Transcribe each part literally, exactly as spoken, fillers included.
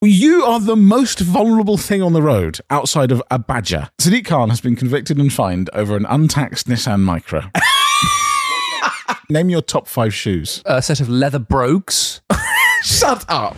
You are the most vulnerable thing on the road outside of a badger. Sadiq Khan has been convicted and fined over an untaxed Nissan Micra. Name your top five shoes. A set of leather brogues. Shut up.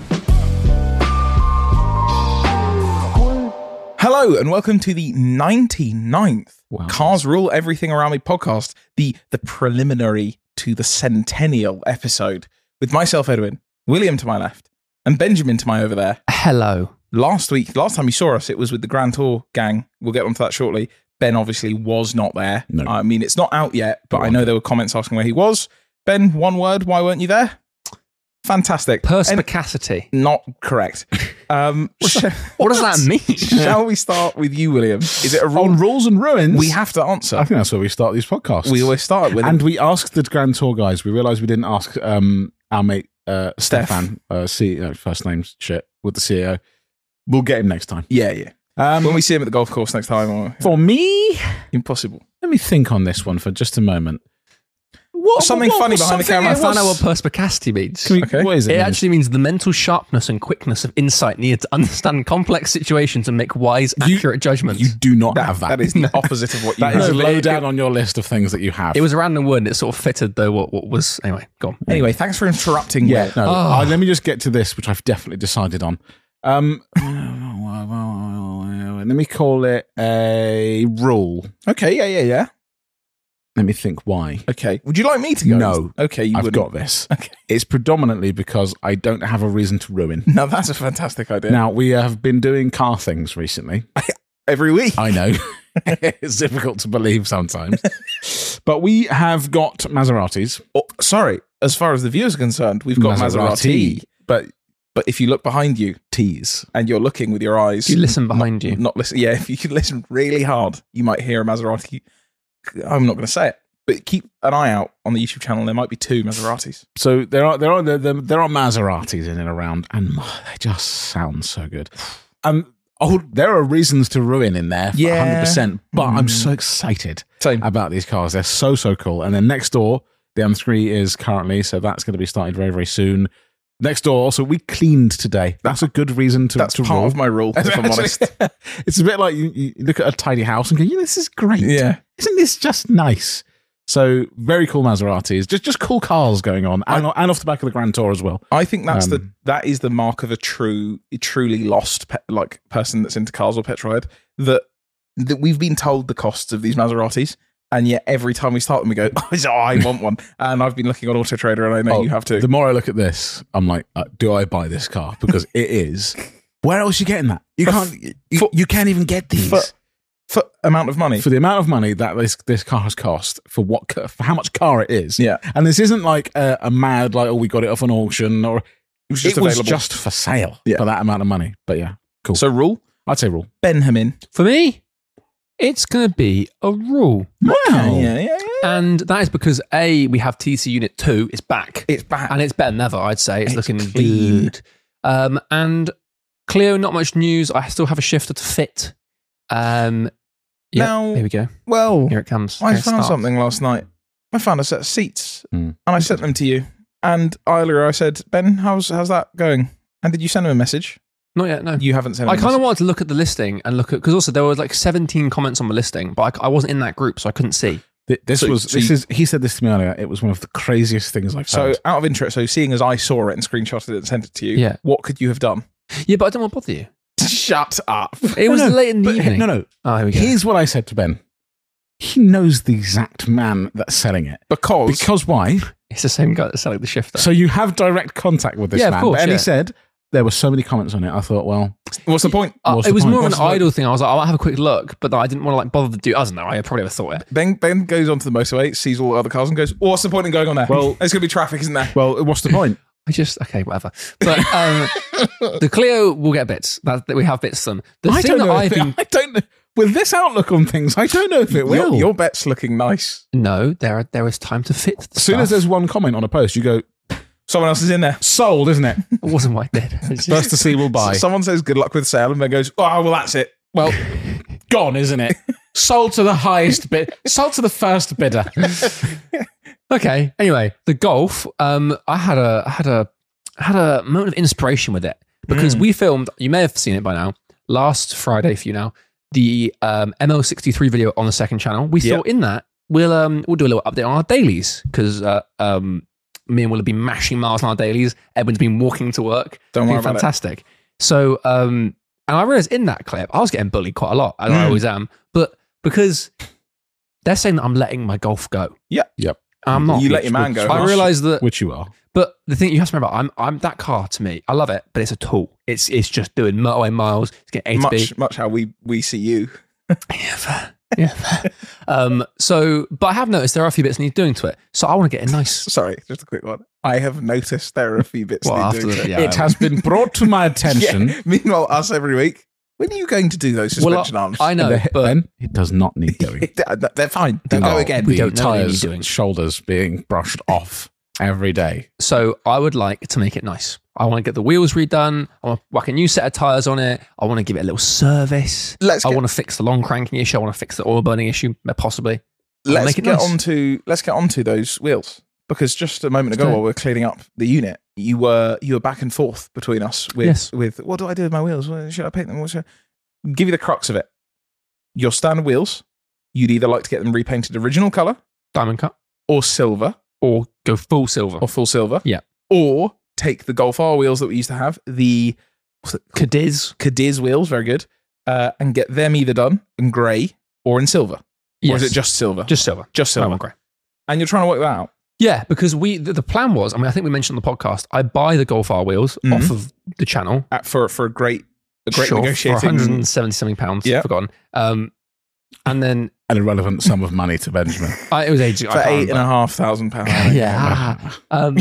Hello and welcome to the ninety-ninth Wow. Cars Rule Everything Around Me podcast, the, the preliminary to the centennial episode, with myself, Edwin, William to my left, and Benjamin to my over there. Hello. Last week, last time you saw us, it was with the Grand Tour gang. We'll get onto that shortly. Ben obviously was not there. No. I mean, it's not out yet, but Go I on. know there were comments asking where he was. Ben, one word, why weren't you there? Fantastic. Perspicacity. And not correct. Um, sh- What does that mean? Shall we start with you, William? Is it a rule? On rules and ruins. We have to answer. I think that's where we start these podcasts. We always start with and we asked the Grand Tour guys. We realised we didn't ask um, our mate uh, Steph. Stefan, uh, C- no, first name shit, with the C E O. We'll get him next time. Yeah, yeah. Um, When we see him at the golf course next time, or for me, impossible. let me think on this one for just a moment. What, Something what- funny what's behind the something- camera. I found out what's- what perspicacity means. Can we- Okay. What is it? It then? actually means the mental sharpness and quickness of insight needed to understand complex situations and make wise, You- accurate judgments. You do not That, have that. that is the opposite of what you That is have. low down on your list of things that you have. It was a random word and it sort of fitted though what, what was... Anyway, go on. Anyway, thanks for interrupting. Yeah, Will. no. Oh. uh, let me just get to this, which I've definitely decided on. Um, let me call it a rule. Okay, yeah, yeah, yeah. Let me think why. Okay. Would you like me to go? No. Okay, you I've wouldn't. got this. Okay. It's predominantly because I don't have a reason to ruin. No, that's a fantastic idea. Now, we have been doing car things recently. Every week. I know. It's difficult to believe sometimes. But we have got Maseratis. Oh, sorry. As far as the viewers are concerned, we've got Maserati. Maserati. But But if you look behind you T's. and you're looking with your eyes, If you listen behind you. not listen. Yeah, if you could listen really hard, you might hear a Maserati. I'm not going to say it, but keep an eye out on the YouTube channel. There might be two Maseratis. So there are there are there, there, there are Maseratis in and around, and oh, they just sound so good. Um, oh, there are reasons to ruin in there, for Yeah. one hundred percent. But I'm Mm. so excited Same. about these cars. They're so so cool. And then next door, the M three is currently, so that's going to be started very very soon. Next door, also we cleaned today. That's a good reason to. That's to part rule. of my rule, if I'm honest. It's a bit like you, you look at a tidy house and go, "Yeah, this is great. Yeah. Isn't this just nice?" So very cool Maseratis, just just cool cars going on, and, and off the back of the Grand Tour as well. I think that's the Um, that is the mark of a true, truly lost pe- like person that's into cars or petrolhead. That that we've been told the costs of these Maseratis, and yet every time we start them, we go, "Oh, I want one." And I've been looking on Auto Trader, and I know Oh, you have too. The more I look at this, I'm like, uh, do I buy this car? Because it is. Where else are you getting that? You For- can't. You, for- you can't even get these for, for amount of money. for the amount of money that this this car has cost for what ca- for how much car it is. Yeah. and this isn't like a, a mad like oh we got it off an auction or It was just it was available. just for sale Yeah. for that amount of money. But yeah, cool. So rule I'd say rule. Benjamin. For me, it's going to be a rule. Wow. Yeah, yeah, yeah. And that is because A, we have T C Unit two, it's back. It's back. And it's better than ever, I'd say. It's, It's looking clean. good. Um, and Clio, not much news. I still have a shifter to fit. Um, yeah, Now- here we go. well, Here it comes. I Here it found starts. something last night. I found a set of seats, Hmm. and I sent them to you. And earlier I said, Ben, how's how's that going? And did you send him a message? Not yet, no. You haven't sent him I a kind of message. wanted to look at the listing and look at, because also there were like seventeen comments on the listing, but I, I wasn't in that group, so I couldn't see. Th- This So- was so this you- is he said this to me earlier. It was one of the craziest things I've So heard. out of interest, so seeing as I saw it and screenshotted it and sent it to you, Yeah. what could you have done? Yeah, but I don't want to bother you. Shut up. It was No, no, late in the But, evening. no, no. Oh, here we go. Here's what I said to Ben. He knows the exact man that's selling it. Because, Because why? It's the same guy that's selling the shifter. So you have direct contact with this Yeah, of man. course, and yeah. he said there were so many comments on it. I thought, well, what's the point? Uh, What's it the was point? more of What's an the- idle thing. I was like, I'll have a quick look, but I didn't want to like bother to do. I don't know. I probably would have thought it. Ben Ben goes onto the motorway, sees all the other cars, and goes, oh, "What's the point in going on there? Well- there's going to be traffic, isn't there?" well, what's the point? I just okay, whatever. But um, the Clio will get bits. That, that we have bits of them. The I thing don't that know. I've If been it, I don't know. With this outlook on things, I don't know if it will. Your, your bet's looking nice. no, there there is time to fit. The as soon as stuff. there's one comment on a post, you go, Someone else is in there. sold, isn't it? It wasn't what I did. It's just- First to see will buy. Someone says good luck with sale, and Ben goes, "Oh, well, that's it." Well, gone, isn't it? Sold to the highest bid. Sold to the first bidder. Okay. Anyway, the Golf. Um, I had a I had a I had a moment of inspiration with it. because Mm. we filmed, you may have seen it by now, last Friday for you now, the um, M L sixty-three video on the second channel. We Yep. thought in that, we'll um, we'll do a little update on our dailies because uh, um, me and Will have been mashing miles on our dailies. Edwin's been walking to work. Don't worry Been about it. fantastic. So, um, and I realized in that clip, I was getting bullied quite a lot, and I Mm. always am. But because they're saying that I'm letting my golf go. Yeah. Yep. I'm not. You let your man go. I realize that. Which you are. But the thing you have to remember, I'm I'm that car to me. I love it, but it's a tool. It's it's just doing motorway miles. It's getting A to B. much, much how we we see you. Yeah, fair. Yeah, fair. um. So, but I have noticed there are a few bits he's doing to it. So I want to get a nice. Sorry, just a quick one. I have noticed there are a few bits. Well, they after do. the- yeah. It has been brought to my attention. Yeah. Meanwhile, us every week. When are you going to do those Well, suspension arms? I know, The- but Ben, it does not need doing. They're fine. They'll go Oh, again. We The don't know what you tires, need doing. shoulders being brushed off every day. so I would like to make it nice. I want to get the wheels redone. I want to whack a new set of tires on it. I want to give it a little service. Let's I get, want to fix the long cranking issue. I want to fix the oil burning issue, possibly. let's make it get nice. onto let's get onto those wheels because just a moment ago do it. while we we're cleaning up the unit, you were you were back and forth between us with Yes. with what do I do with my wheels? What- Should I paint them? What should I... Give you the crux of it. Your standard wheels, you'd either like to get them repainted original color Diamond cut or silver or go full silver. or full silver. Yeah. Or take the Golf R wheels that we used to have, the what's it called? Cadiz. Cadiz wheels, very good, uh, and get them either done in grey or in silver. Or is it just silver? just silver? just I silver. want grey. And you're trying to work that out. Yeah, because we the, the plan was. I mean, I think we mentioned on the podcast. I buy the Golf R wheels Mhm. off of the channel. At, for for a great a great Sure, negotiating. for one hundred seventy something pounds. Yeah. Forgotten. Um, and then An irrelevant sum of money to Benjamin. I, it was ages ago. for I can't eight and a remember. half thousand pounds. Yeah. Um,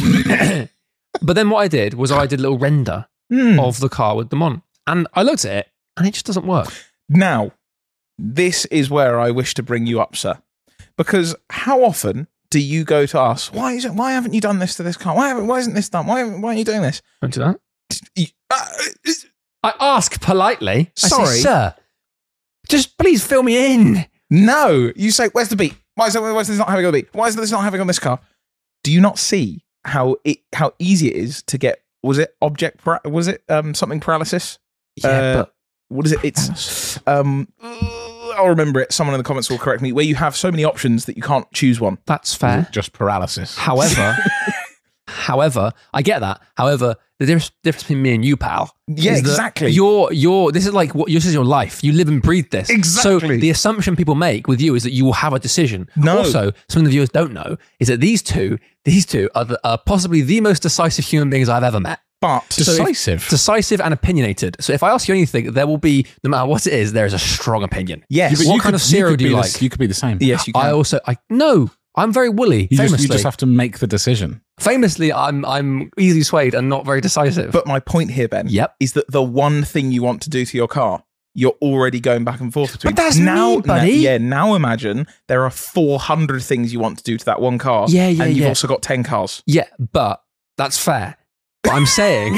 but then what I did was I did a little render Hmm. of the car with them on, and I looked at it, and it just doesn't work. Now, this is where I wish to bring you up, sir, because how often do you go to us? Why is it? Why haven't you done this to this car? Why haven't? Why isn't this done? Why? haven't- Why aren't you doing this? Don't do that. You- uh, it's- I ask politely. I Sorry. say, sir, just please fill me in. no, you say, "Where's the beat? Why is, it, why is this not having on the beat? Why is this not having on this car?" Do you not see how it how easy it is to get? Was it object? Para- was it um something paralysis? Yeah, Uh, but What is it? It's um. I'll remember it. Someone in the comments will correct me. Where you have so many options that you can't choose one. that's fair. Just paralysis. However, however, I get that. However, the difference, difference between me and you, pal, Yeah, is that exactly. You're, you're, this is like what this is your life. You live and breathe this. So Exactly. the assumption people make with you is that you will have a decision. No. Also, some of the viewers don't know is that these two, these two are, the, are possibly the most decisive human beings I've ever met. But So if- Decisive. Decisive and opinionated. So if I ask you anything, there will be, no matter what it is, there is a strong opinion. yes, but What you kind could- of cereal could do you be the- like? you could be the same. yes, you can. I also, I no, I'm very woolly. You just, famously, you just have to make the decision. famously, I'm I'm easily swayed and not very decisive. but my point here, Ben, Yep. is that the one thing you want to do to your car, you're already going back and forth between. But that's now, me, buddy. na- yeah, now imagine there are four hundred things you want to do to that one car. Yeah, yeah, and you've yeah. also got ten cars. Yeah, but that's fair. But I'm saying,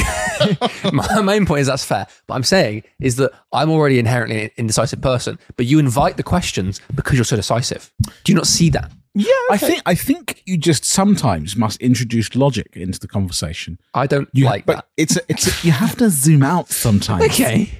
my main point is that's fair. But I'm saying is that I'm already inherently an indecisive person, but you invite the questions because you're so decisive. Do you not see that? Yeah, I think I think you just sometimes must introduce logic into the conversation. I don't You, like but it's a, it's a, you have to zoom out sometimes. that. Okay.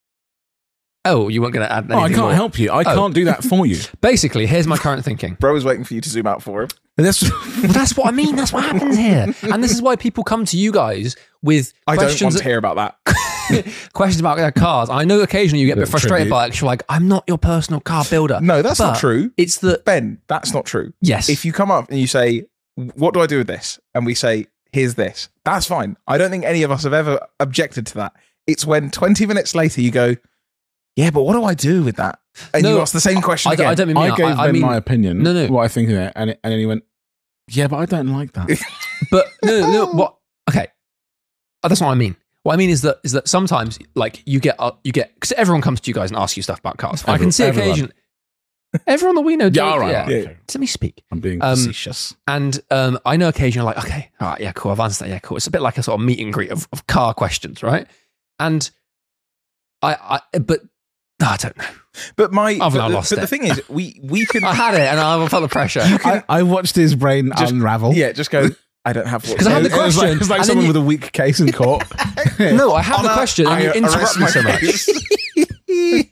Oh, you weren't going to add anything Oh, I can't more. help you. I Oh. can't do that for you. Basically, here's my current thinking. bro was waiting for you to zoom out for him. That's Well, that's what I mean. That's what happens here. And this is why people come to you guys with I don't questions want to hear about that. questions about their cars. I know occasionally you get a bit The frustrated tribute. by it. You're like, I'm not your personal car builder. No, that's not But true. It's that, Ben, that's not true. yes. If you come up and you say, "What do I do with this?" and we say, "Here's this," that's fine. I don't think any of us have ever objected to that. It's when twenty minutes later you go, "Yeah, but what do I do with that?" and No, you ask the same question I, again. don't- I don't mean me. I gave I, I Ben mean, my opinion. No, no. What I think of it, and it, and then he went, "Yeah, but I don't like that." but no, no, no, what? Okay, oh, that's not what I mean. What I mean is that is that sometimes, like, you get uh, you get because everyone comes to you guys and asks you stuff about cars. I Everyone- can see everyone. occasion. Everyone that we know, Yeah, do- all right. yeah. okay. Yeah. Let me speak. I'm being Um, facetious. And um, I know occasionally, like, okay, all right, yeah, cool. I've answered that. Yeah, cool. It's a bit like a sort of meet and greet of, of car questions, right? And I, I, but no, I don't know. but my, I've but, now the, lost but it. the thing is, we we can, I had it, and I felt the pressure. I, I watched his brain just- unravel. yeah, just go. I don't have Because I have the It was like, question. it's like and then someone you- with a weak case in court. No, I have the Honor, question, and I you interrupt arrest me my so much. case.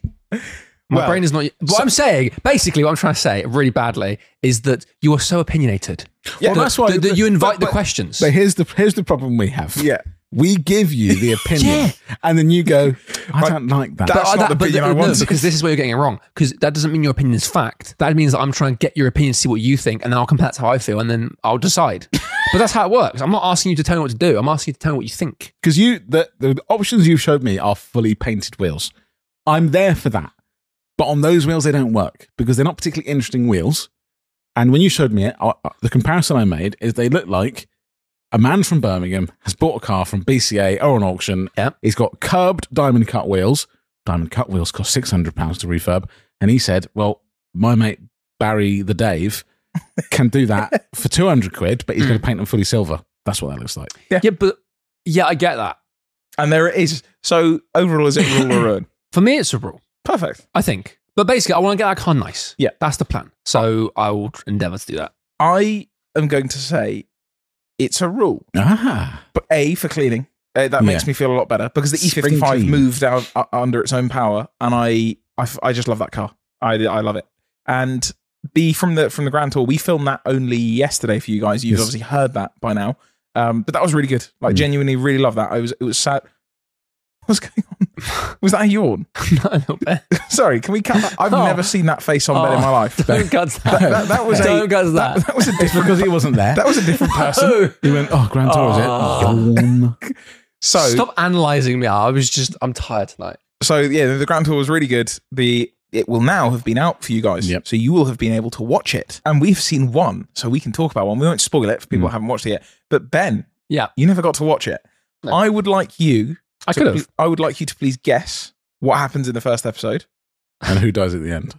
My Well, brain is not. What I'm saying, basically, what I'm trying to say, really badly, is that you are so opinionated. Yeah, Well, that, that's why- that, that you invite but- the but- questions. So here's the here's the problem we have. Yeah. We give you the opinion, and then you go, I Right. don't like that. That- That's I- not the but opinion I no, wanted. because this is where you're getting it wrong. Because that doesn't mean your opinion is fact. That means that I'm trying to get your opinion, see what you think, and then I'll compare that to how I feel, and then I'll decide. But that's how it works. I'm not asking you to tell me what to do. I'm asking you to tell me what you think. Because you the, the options you've showed me are fully painted wheels. I'm there for that. But on those wheels, they don't work because they're not particularly interesting wheels. And when you showed me it, I, the comparison I made is they look like a man from Birmingham has bought a car from B C A or an auction. Yeah. He's got curbed diamond cut wheels. Diamond cut wheels cost six hundred pounds to refurb. And he said, well, my mate Barry the Dave can do that for two hundred quid, but he's going to paint them fully silver. That's what that looks like. Yeah. Yeah, but yeah, I get that. And there it is. So overall, is it rule or ruin? For me, it's a rule. Perfect. I think. But basically, I want to get that car nice. Yeah. That's the plan. So I will endeavour to do that. I am going to say it's a rule. Ah. But A, for cleaning. Uh, that makes Yeah. me feel a lot better because the E Spring fifty-five clean. moved out uh, under its own power, and I, I, f- I just love that car. I, I love it. And B, from the from the Grand Tour, we filmed that only yesterday for you guys. You've Yes. obviously heard that by now, um, but that was really good. Like Mm. genuinely, really love that. I was it was sad. What's going on? Was that a yawn? Not a little bit. Sorry, can we cut that? I've Oh. never seen that face on bed in my life. Don't guts that. that- that was a- Don't guts that. That, that was a It's different. because he wasn't there. That was a different person. Oh. He went, oh, Grand Tour, Oh. is it? Yawn. So Stop analysing me. I was just, I'm tired tonight. So yeah, the Grand Tour was really good. The it will now have been out for you guys, Yep. so you will have been able to watch it. And we've seen one, so we can talk about one. We won't spoil it for people Mm. who haven't watched it yet. But Ben, Yeah. you never got to watch it. No. I would like you. I to could have. pl- I would like you to please guess what happens in the first episode. And who dies at the end?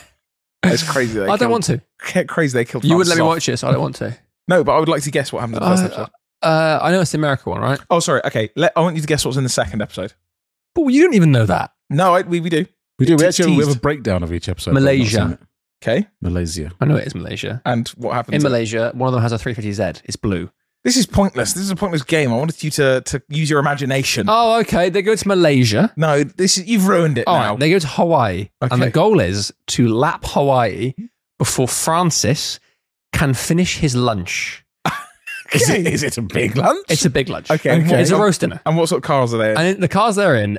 It's crazy. They I don't killed- want to. Crazy they killed. You would let me Francis watch it, so I don't want to. off. No, but I would like to guess what happens in the first Uh, episode. Uh, I know it's the America one, right? Oh, sorry. Okay, Let, I want you to guess what's in the second episode. But you don't even know that. No, I, we we do. We do. We Te- actually we have teased. a breakdown of each episode. but I've not Malaysia. seen it. Okay, Malaysia. I know it is Malaysia. and what happens? In Malaysia, one of them has a three fifty Z. It's blue. This is pointless. This is a pointless game. I wanted you to to use your imagination. Oh, okay. They go to Malaysia. No, this is you've ruined it All now. right, they go to Hawaii, and the Okay. goal is to lap Hawaii before Francis can finish his lunch. Is it, is it a big lunch? It's a big lunch. Okay, okay. It's a roast dinner. And what sort of cars are they in? And the cars they're in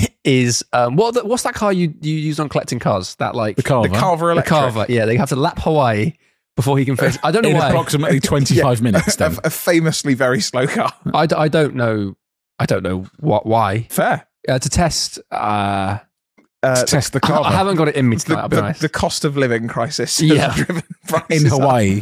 is um, what? The, what's that car you you used on collecting cars? That like the Carver. The Carver the Electric. Carver. Yeah, they have to lap Hawaii before he can finish. I don't know in why. approximately twenty-five minutes. a, Then a famously very slow car. I, d- I don't know. I don't know what why Fair. uh, to test. Uh, Uh, to test the I Carver haven't got it in me tonight. the, I'll be the, honest. the cost of living crisis has Yeah. driven in prices up. Hawaii.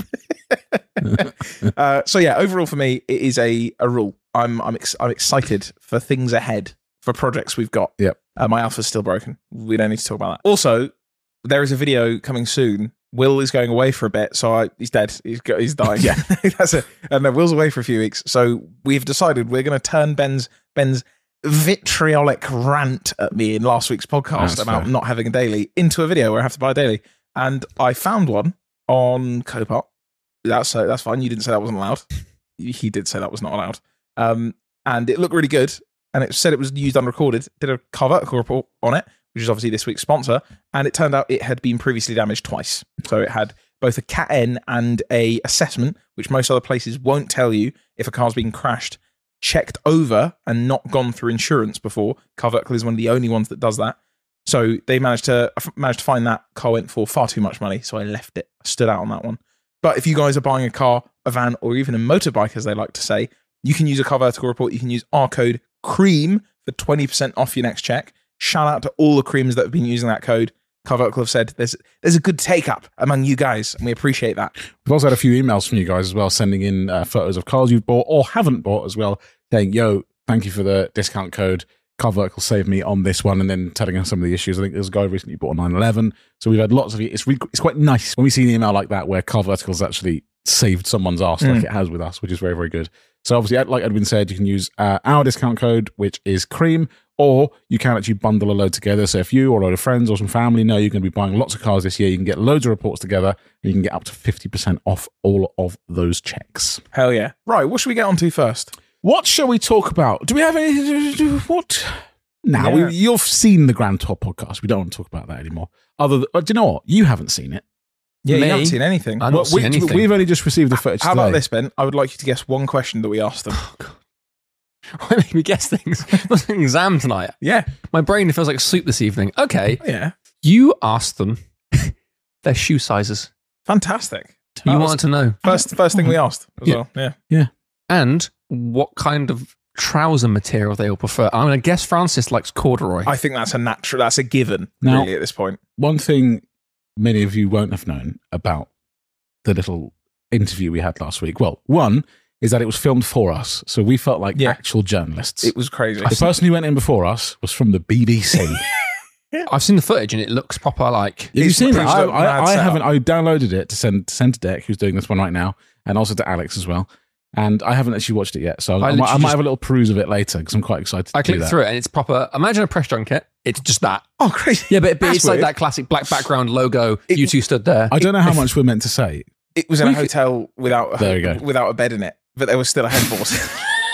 Uh, so yeah, overall for me, it is a, a rule. I'm I'm ex- I'm excited for things ahead for projects we've got. Yep. Uh, my alpha's still broken. We don't need to talk about that. Also, there is a video coming soon. Will is going away for a bit, so I, he's dead. He's go, he's dying. Yeah, that's it. And uh, Will's away for a few weeks, so we've decided we're going to turn Ben's Ben's vitriolic rant at me in last week's podcast That's about fair. not having a daily into a video where I have to buy a daily, and I found one on Copart. That's uh, that's fine. You didn't say that wasn't allowed. He did say that was not allowed. Um, and it looked really good. And it said it was used unrecorded. Did a car vertical report on it, which is obviously this week's sponsor. And it turned out it had been previously damaged twice. So it had both a Cat N and a assessment, which most other places won't tell you if a car's been crashed, checked over and not gone through insurance before. Car vertical is one of the only ones that does that. So they managed to managed to find that car went for far too much money. So I left it. I stood out on that one. But if you guys are buying a car, a van, or even a motorbike, as they like to say, you can use a car vertical report. You can use our code CREAM for twenty percent off your next check. Shout out to all the creams that have been using that code. Car vertical have said there's there's a good take up among you guys, and we appreciate that. We've also had a few emails from you guys as well, sending in uh, photos of cars you've bought or haven't bought as well, saying, yo, thank you for the discount code. Car Vertical saved me on this one, and then telling us some of the issues. I think there's a guy who recently bought a nine eleven. So we've had lots of it. It's, really, it's quite nice when we see an email like that where Car Vertical is actually saved someone's ass like it has with us, which is very, very good. So obviously, like Edwin said, you can use uh, our discount code, which is CREAM, or you can actually bundle a load together. So if you or a load of friends or some family know you're going to be buying lots of cars this year, you can get loads of reports together and you can get up to fifty percent off all of those checks. Hell yeah. Right, what should we get on to first? What shall we talk about? Do we have any... What? Now, Yeah. we, you've seen the Grand Tour podcast. We don't want to talk about that anymore. Other than, uh, do you know what? You haven't seen it. Yeah, Me? you haven't seen anything. I've Well, not seen we, anything. We've only just received the footage How today. about this, Ben? I would like you to guess one question that we asked them. Why make me guess things? I'm an exam tonight. Yeah. My brain feels like soup this evening. Okay, Yeah. you asked them their shoe sizes. Fantastic. You That was wanted to know. First, first thing we asked as Yeah. well. Yeah. And what kind of trouser material they all prefer. I'm going to guess Francis likes corduroy. I think that's a natural, that's a given, Now- really, at this point. One thing many of you won't have known about the little interview we had last week. Well, one is that it was filmed for us. So we felt like Yeah. actual journalists. It was crazy. the person who went in before us was from the B B C. Have I've seen the footage and it looks proper like... you It's seen it? pretty I, mad I, I setup. haven't. I downloaded it to send, to send to Deck, who's doing this one right now, and also to Alex as well. And I haven't actually watched it yet. So I, I I, might, I literally might just- have a little peruse of it later because I'm quite excited to I do clicked that. through it and it's proper... Imagine a press junket. It's just that. Oh, crazy. Yeah, but, but That's it's like weird. that classic black background logo. It- you two stood there. I don't know how much we're meant to say. It was in a We could- hotel without a, There we go. without a bed in it, but there was still a headboard.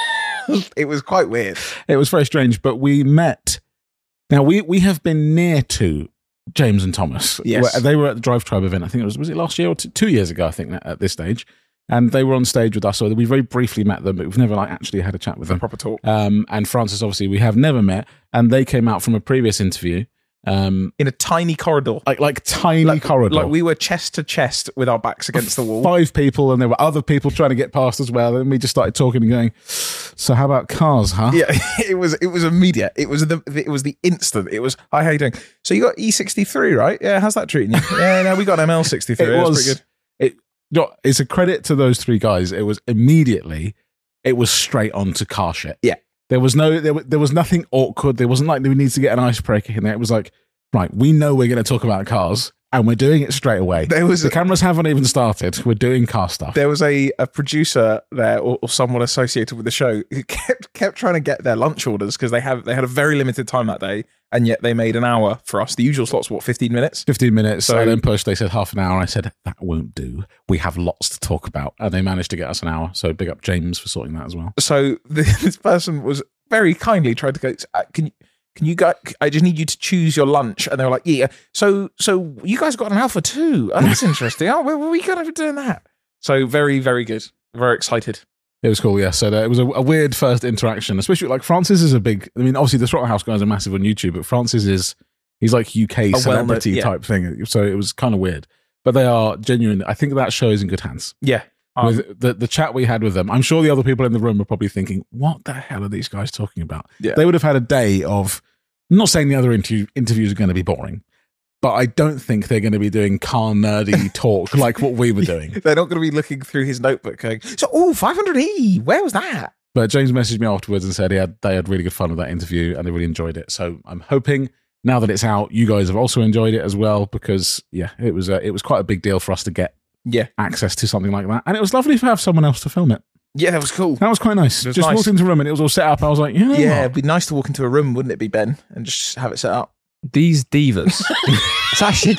It was quite weird. It was very strange, but we met. Now we we have been near to James and Thomas. Yes. Where- they were at the Drive Tribe event. I think it was was it last year or two, two years ago. I think at this stage, and they were on stage with us. So we very briefly met them, but we've never like actually had a chat with them. Proper talk. Um, and Francis, obviously, we have never met, and they came out from a previous interview. Um, In a tiny corridor. like like tiny Like, corridor. like we were chest to chest with our backs against the wall. Five people, and there were other people trying to get past as well. And we just started talking and going, "So how about cars, huh?" Yeah, it was it was immediate. It was the it was the instant. It was, hi, how you doing? So you got E sixty-three, right? Yeah, how's that treating you? Yeah, no, we got M L sixty-three. It That's was pretty good. It, you know, it's a credit to those three guys. It was immediately, it was straight on to car shit. Yeah. There was no, there, wa- there was nothing awkward. There wasn't like we need to get an icebreaker in there. It was like, right, we know we're going to talk about cars, and we're doing it straight away. There was The a, cameras haven't even started. We're doing car stuff. there was a, a producer there or, or someone associated with the show who kept kept trying to get their lunch orders because they have they had a very limited time that day, and yet they made an hour for us. The usual slot's what, fifteen minutes? fifteen minutes. So- So then pushed. They said half an hour. I said, that won't do. We have lots to talk about. And they managed to get us an hour. So big up James for sorting that as well. So the, this person was very kindly tried to go, "Uh, can you can you go, I just need you to choose your lunch. And they were like, yeah, so so you guys got an Alpha too. Oh, that's interesting. Oh, we, we got to be doing that. So very, very good. Very excited. It was cool, yeah. So uh, it was a, a weird first interaction, especially like Francis is a big. I mean, obviously the Throttle House guys are massive on YouTube, but Francis is he's like U K A well-known- celebrity yeah. type thing. So it was kind of weird, but they are genuine. I think that show is in good hands. Yeah. Um, With the the chat we had with them, I'm sure the other people in the room were probably thinking, "What the hell are these guys talking about?" Yeah. They would have had a day of. I'm not saying the other interview, interviews are going to be boring, but I don't think they're going to be doing car nerdy talk like what we were doing. They're not going to be looking through his notebook going, so, oh, five hundred E, where was that? But James messaged me afterwards and said he had they had really good fun with that interview and they really enjoyed it. So I'm hoping now that it's out, you guys have also enjoyed it as well because yeah, it was a, it was quite a big deal for us to get Yeah. access to something like that, and it was lovely to have someone else to film it. Yeah, that was cool. That was quite nice. It was Just nice. walked into a room and it was all set up. I was like, you know Yeah, what? it'd be nice to walk into a room, wouldn't it be, Ben? And just have it set up. These divas. It's actually a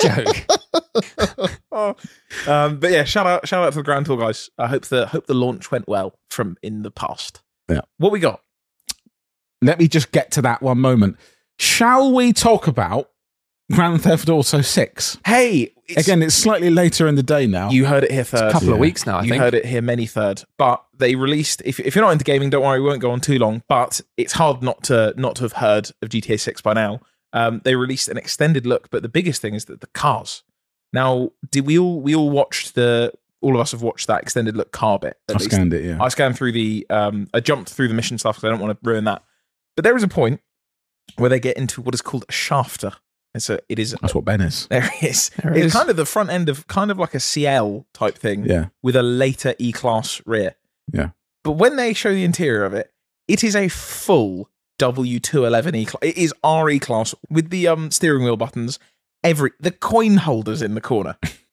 joke. Oh. Um, but yeah, shout out, shout out to the Grand Tour guys. I hope the hope the launch went well from in the past. Yeah. What we got? Let me just get to that one moment. Shall we talk about Grand Theft Auto six? Hey, it's, Again, it's slightly later in the day now. you heard it here A third. couple of Yeah. weeks now, I you think. heard it here many third, but they released. If, if you're not into gaming, don't worry, we won't go on too long. But it's hard not to not to have heard of G T A six by now. Um, they released an extended look, but the biggest thing is that the cars. Now, did we all we all watched the? All of us have watched that extended look car bit. At I least. scanned it, yeah. I scanned through the. Um, I jumped through the mission stuff because I don't want to ruin that. But there is a point where they get into what is called a shafter. It's a. It is. That's what Ben is. There it is. There it It's is. kind of the front end of kind of like a C L type thing Yeah. with a later E-Class rear. Yeah. But when they show the interior of it, it is a full W two eleven E-Class. It is R E-Class with the um steering wheel buttons, every the coin holders in the corner.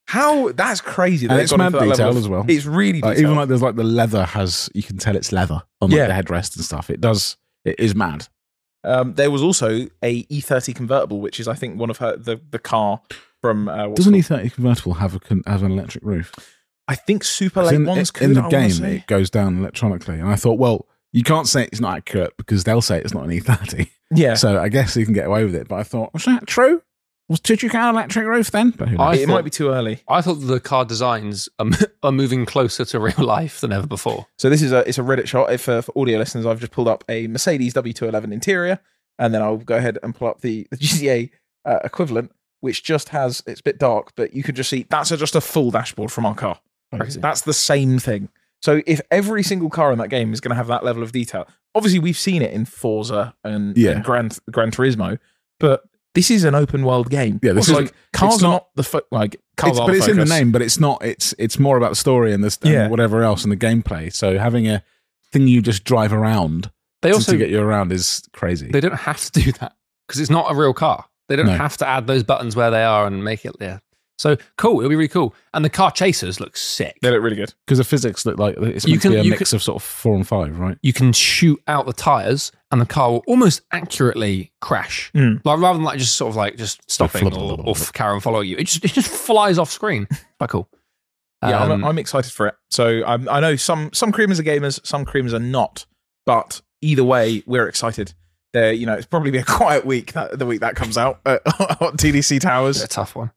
How that's crazy. That And they've it's gone mad into that level detailed of- as well. It's really Like, detailed. even like there's like the leather has, you can tell it's leather on like Yeah. the headrest and stuff. It does, it is mad. um, there was also a E thirty convertible, which is I think one of her the the car from. Uh, what's Doesn't it E thirty convertible have a con- have an electric roof? called? I think super 'Cause late in, ones in could. the I wanna game, say. it goes down electronically, and I thought, well, you can't say it's not accurate because they'll say it's not an E thirty. yeah, So I guess you can get away with it. But I thought, was that true? Was did you count electric roof then? But who knows? I it thought- might be too early. I thought the car designs are, are moving closer to real life than ever before. So this is a it's a Reddit shot. If uh, for audio listeners, I've just pulled up a Mercedes W two eleven interior, and then I'll go ahead and pull up the, the G T A uh, equivalent, which just has it's a bit dark, but you could just see that's a, just a full dashboard from our car. Crazy. That's the same thing. So if every single car in that game is going to have that level of detail, obviously we've seen it in Forza and, Yeah. and Gran Gran Turismo, but this is an open world game. Yeah, this Also, is- like cars it's are not- not the fo- like cars It's, are but the it's in the focus. name, but it's not. It's it's more about the story and this and Yeah. whatever else in the gameplay. So having a thing you just drive around They to- also to get you around is crazy. they don't have to do that because it's not a real car. They don't No. have to add those buttons where they are and make it there. So cool, it'll be really cool. And the car chasers look sick. They look really good. Because the physics look like it's You meant can- to be a you mix of sort of four and five, right? You can shoot out the tires, and the car will almost accurately crash. Mm. Like rather than like just sort of like just stopping flip, or, flip, or flip. carry on following you, it just it just flies off screen. Quite cool. Yeah, Um, I'm, I'm excited for it. So I'm, I know some some creamers are gamers, some creamers are not, but either way, we're excited. There, you know, it's probably be a quiet week that, the week that comes out at, at T D C it's Towers. a tough one.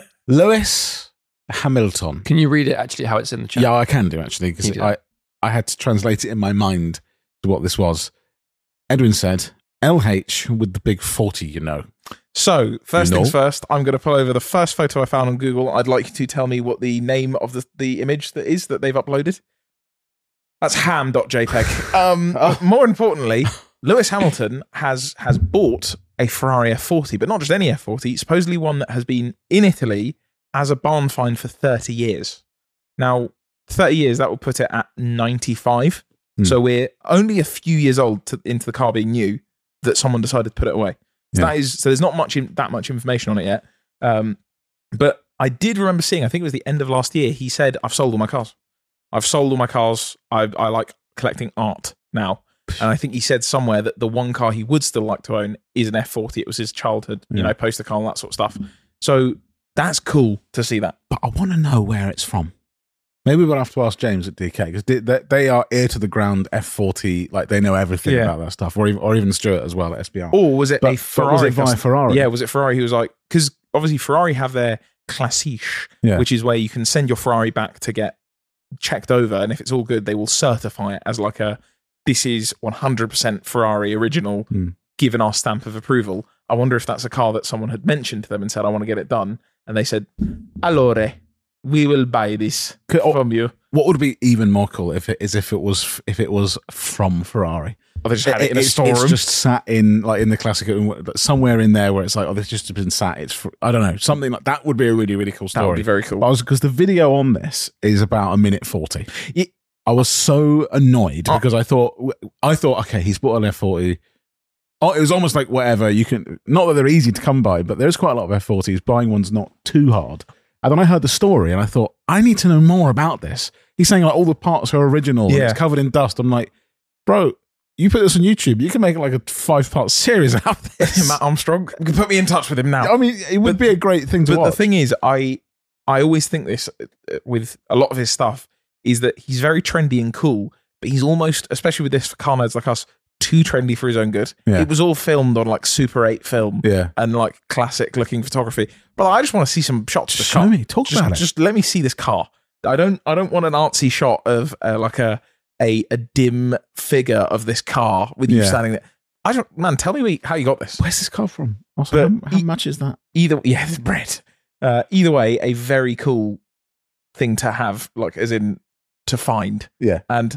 Lewis Hamilton. Can you read it actually how it's in the chat? Yeah, I can do actually Can you because do I, I had to translate it in my mind to what this was. Edwin said, L H with the big forty, you know. So first You know? things first, I'm going to pull over the first photo I found on Google. I'd like you to tell me what the name of the, the image that is that they've uploaded. That's ham.jpg. Um, Oh. More importantly, Lewis Hamilton has has bought a Ferrari F forty, but not just any F forty, supposedly one that has been in Italy as a barn find for thirty years. Now, thirty years, that will put it at ninety-five. Hmm. So we're only a few years old to, into the car being new that someone decided to put it away. So Yeah. that is so there's not much in, that much information on it yet. Um, but I did remember seeing, I think it was the end of last year, he said, I've sold all my cars. I've sold all my cars. I, I like collecting art now. And I think he said somewhere that the one car he would still like to own is an F forty. It was his childhood, you Yeah. know, poster car and that sort of stuff. So that's cool to see that. But I want to know where it's from. Maybe we'll have to ask James at D K because they, they, they are ear to the ground F forty, like they know everything Yeah. about that stuff, or even, or even Stuart as well at S B R. Or was it but, a but Ferrari? was it via custom- Ferrari? Yeah, was it Ferrari who was like, because obviously Ferrari have their Classiche, Yeah. which is where you can send your Ferrari back to get checked over. And if it's all good, they will certify it as like a, this is one hundred percent Ferrari original, Hmm. given our stamp of approval. I wonder if that's a car that someone had mentioned to them and said, I want to get it done. And they said, allora, we will buy this Could- or- from you. What would be even more cool if it is if it was if it was from Ferrari? Or they just had it, in a it's, storeroom. it's just sat in like in the classic, but somewhere in there where it's like, oh, this just been sat. It's fr- I don't know, something like that would be a really really cool that would story. be very cool. But I was because the video on this is about a minute forty. It- I was so annoyed Oh. because I thought I thought okay, he's bought an F forty. Oh, it was almost like whatever you can. Not that they're easy to come by, but there's quite a lot of F forties. Buying one's not too hard. And then I heard the story, and I thought I need to know more about this. He's saying like all the parts are original. And Yeah. it's covered in dust. I'm like, bro, you put this on YouTube, you can make like a five part series out of this. Matt Armstrong, you can put me in touch with him now. I mean, it would But- be a great thing to But watch. the thing is, I I always think this uh, with a lot of his stuff is that he's very trendy and cool, but he's almost, especially with this for car nerds like us, too trendy for his own good. Yeah. It was all filmed on like Super eight film yeah, and like classic looking photography. But I just want to see some shots of the show car. me, talk Just, about it. just let me see this car. I don't I don't want an artsy shot of uh, like a, a a dim figure of this car with you Yeah. standing there. I don't man, tell me where you- how you got this. Where's this car from? Also, But how, how he- much is that? Either yeah, it's bread. Uh, either way, a very cool thing to have, like as in to find. Yeah. And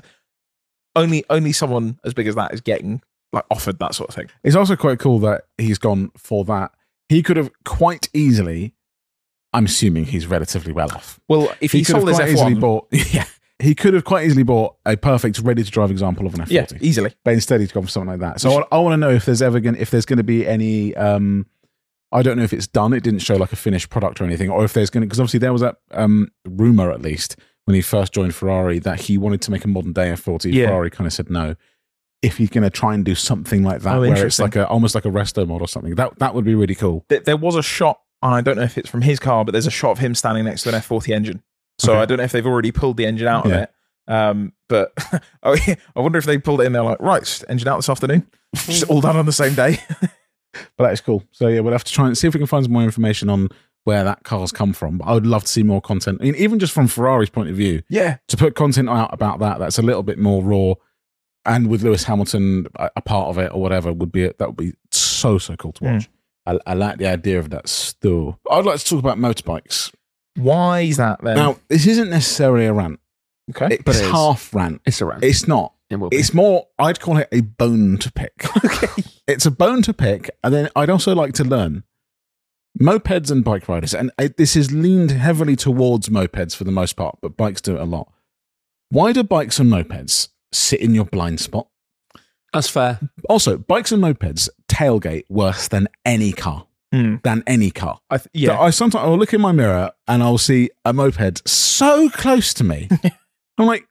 only only someone as big as that is getting like offered that sort of thing. It's also quite cool that he's gone for that. He could have quite easily. I'm assuming he's relatively well off. Well, if he, He could have sold his quite F easily one, bought. Yeah, he could have quite easily bought a perfect, ready to drive example of an F yeah, forty. easily. But instead, he's gone for something like that. So I, I want to know if there's ever going, if there's going to be any um, I don't know if it's done. It didn't show like a finished product or anything, or if there's going to, because obviously there was that um, rumor, at least, when he first joined Ferrari, that he wanted to make a modern day F forty. Yeah. Ferrari kind of said no. If he's going to try and do something like that, Oh, where it's interesting. like a almost like a resto mod or something, that that would be really cool. There, there was a shot, and I don't know if it's from his car, but there's a shot of him standing next to an F forty engine. So Okay. I don't know if they've already pulled the engine out of Yeah. it. Um, but oh, yeah, I wonder if they pulled it in. They're like, right, engine out this afternoon. Just all done on the same day. But that is cool. So yeah, we'll have to try and see if we can find some more information on where that car's come from. But I would love to see more content. I mean, even just from Ferrari's point of view, Yeah. to put content out about that that's a little bit more raw, and with Lewis Hamilton a, a part of it or whatever, would be that would be so so cool to watch. I, I like the idea of that still. I'd like to talk about motorbikes. Why is that then? Now, this isn't necessarily a rant. okay. It's But it is. half rant. It's around. It's not. It will be. It's more, I'd call it a bone to pick. okay. It's a bone to pick. And then I'd also like to learn mopeds and bike riders. And it, this is leaned heavily towards mopeds for the most part, but bikes do it a lot. Why do bikes and mopeds sit in your blind spot? That's fair. Also, bikes and mopeds tailgate worse than any car. Mm. Than any car. I th- yeah. I sometimes I'll look in my mirror and I'll see a moped so close to me. I'm like,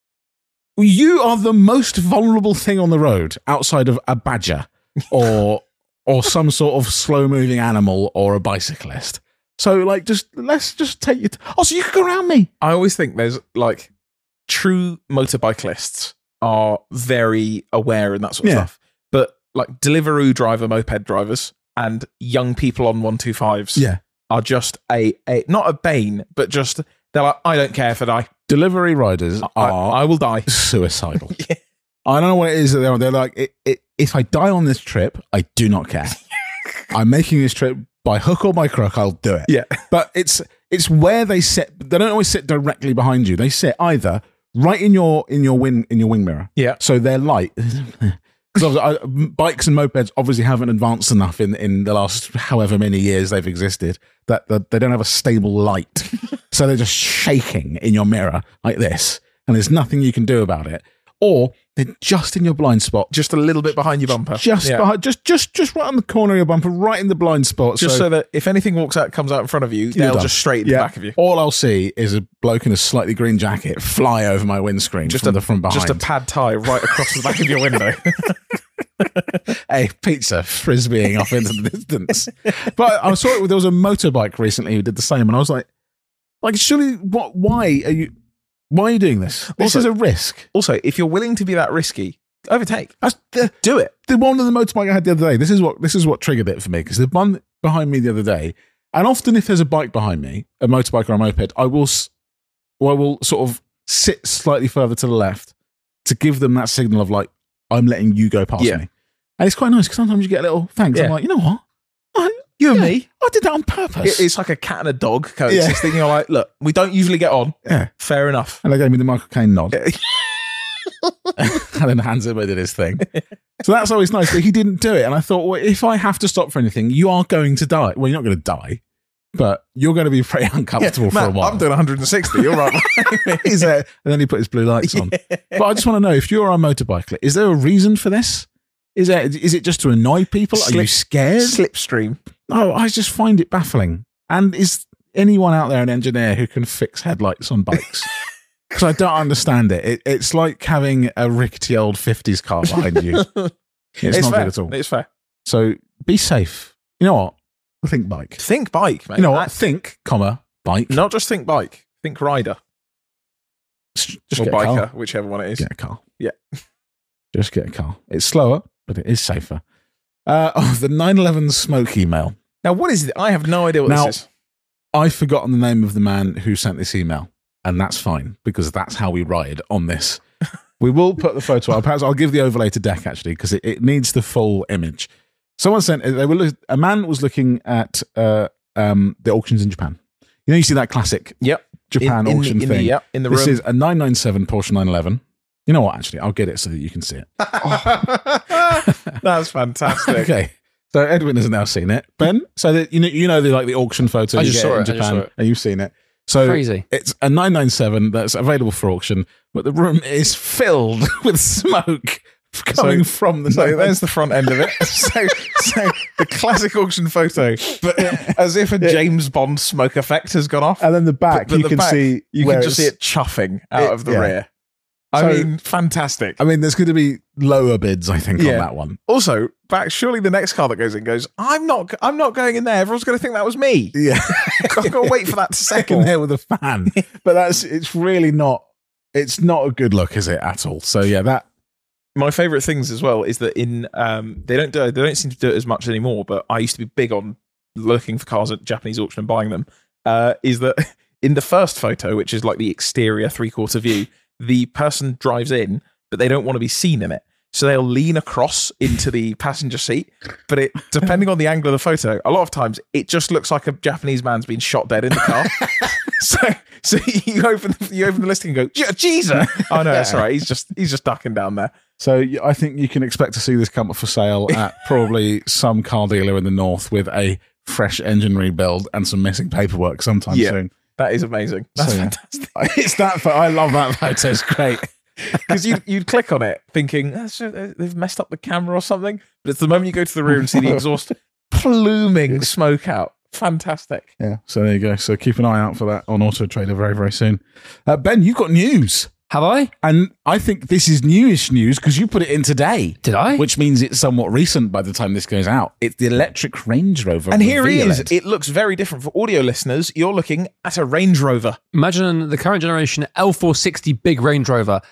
you are the most vulnerable thing on the road outside of a badger or or some sort of slow moving animal or a bicyclist. So like, just let's just take it. Oh, so you can go around me. I always think there's like true motorbike are very aware and that sort of Yeah. stuff. But like Deliveroo driver, moped drivers, and young people on one two fives Yeah. are just a, a not a bane, but just they're like, I don't care if I die. Delivery riders I, are I will die. suicidal. Yeah. I don't know what it is that they're. They're like, it, it, if I die on this trip, I do not care. I'm making this trip by hook or by crook. I'll do it. Yeah. But it's it's where they sit. They don't always sit directly behind you. They sit either right in your in your wing in your wing mirror. Yeah. So they're light. Because bikes and mopeds obviously haven't advanced enough in, in the last however many years they've existed that, that they don't have a stable light. So they're just shaking in your mirror like this, and there's nothing you can do about it. Or they're just in your blind spot, Just a little bit behind your bumper. just Yeah. behind, just just just right on the corner of your bumper, right in the blind spot. Just so, that if anything walks out, comes out in front of you, they'll done. just straight in yeah, the back of you. all I'll see is a bloke in a slightly green jacket fly over my windscreen Just from a, the from behind. just a pad tie right across the back of your window. a pizza frisbeeing off into the distance. But I saw it. There was a motorbike recently who did the same, and I was like, like, surely, what? Why are you? Why are you doing this? This Also- is a risk. Also, if you're willing to be that risky, overtake. That's the, Do it. the one of the motorbike I had the other day. This is what this is what triggered it for me, because the one behind me the other day, and often if there's a bike behind me, a motorbike or a moped, I will, s- well, I will sort of sit slightly further to the left to give them that signal of like, I'm letting you go past Yeah. me. And it's quite nice because sometimes you get a little thanks. Yeah. I'm like, you know what? I, You and yeah, me. I did that on purpose. It- It's like a cat and a dog coexisting. You're like, look, we don't usually get on. yeah. Fair enough. And they gave me the Michael Caine nod. And then Hans Zimmer did his thing. So that's always nice. But he didn't do it. And I thought, well, if I have to stop for anything, you are going to die. Well, you're not going to die, but you're going to be pretty uncomfortable for a Matt, while. I'm doing one hundred sixty. You're right. He's there. And then he put his blue lights on. But I just want to know, if you're a motorbike, is there a reason for this? Is there, is it just to annoy people? Are you Slip- scared? Slipstream. No, I just find it baffling. And is anyone out there an engineer who can fix headlights on bikes? Because I don't understand it. it. It's like having a rickety old fifties car behind you. It's, not fair. good at all. It's fair. So be safe. You know what? Think bike. Think bike, mate. You know what? That- Think, comma, bike. Not just think bike. Think rider Just or get a biker, car. whichever one it is. Get a car. Yeah. Just get a car. It's slower, but it is safer. Uh, oh, the nine eleven smoke email. Now, what is it? I have no idea what Now- this is. I've forgotten the name of the man who sent this email, and that's fine because that's how we ride on this. We will put the photo up. Perhaps I'll give the overlay to Deck actually because it, it needs the full image. Someone sent. They were look, a man was looking at uh, um, the auctions in Japan. You know, you see that classic Yep. Japan in, in auction the, in thing. The, yep, in the This room. is a nine ninety-seven Porsche nine eleven. You know what? Actually, I'll get it so that you can see it. That's fantastic. Okay. So Edwin has now seen it. Ben, so that you know, you know the like the auction photo I you just get saw in it, I just Japan, saw it. and you've seen it. So Crazy. it's a nine ninety-seven that's available for auction, but the room is filled with smoke coming from the So nose. there's the front end of it. So, so the classic auction photo, but as if a James Bond smoke effect has gone off. And then the back, But- but you the can back, see You where can just see it's- it chuffing out It- of the yeah. rear. I So- mean, fantastic. I mean, there's going to be lower bids, I think, Yeah. on that one. Also, back surely the next car that goes in goes, I'm not I'm not going in there. Everyone's going to think that was me. Yeah. I've got to wait for that to Second settle. there with a fan. But that's, it's really not, it's not a good look, is it, at all? So yeah, that, My favorite things as well is that in um they don't do they don't seem to do it as much anymore, but I used to be big on looking for cars at Japanese auction and buying them. Uh, is that in the first photo, which is like the exterior three quarter view, the person drives in, but they don't want to be seen in it. So they'll lean across into the passenger seat, but it depending on the angle of the photo, a lot of times it just looks like a Japanese man's been shot dead in the car. so so you open you open the listing and go, "Je- Jesus!" Oh no, that's all right. He's just he's just ducking down there. so y- I think you can expect to see this come up for sale at probably some car dealer in the north with a fresh engine rebuild and some missing paperwork sometime Yeah. soon. That is amazing. That's So, yeah. fantastic. It's that, pho- I love that photo. It's great. Because you'd, you'd click on it thinking, "Ah, so they've messed up the camera or something. But it's the moment you go to the rear and see the exhaust pluming smoke out. Fantastic. Yeah. So there you go. So keep an eye out for that on Auto Trader very, very soon. Uh, Ben, you've got news. Have I? And I think this is newish news because you put it in today, Did I? which means it's somewhat recent by the time this goes out. It's the electric Range Rover. And here it reveal is. it. It looks very different. For audio listeners, you're looking at a Range Rover. Imagine the current generation L four sixty big Range Rover.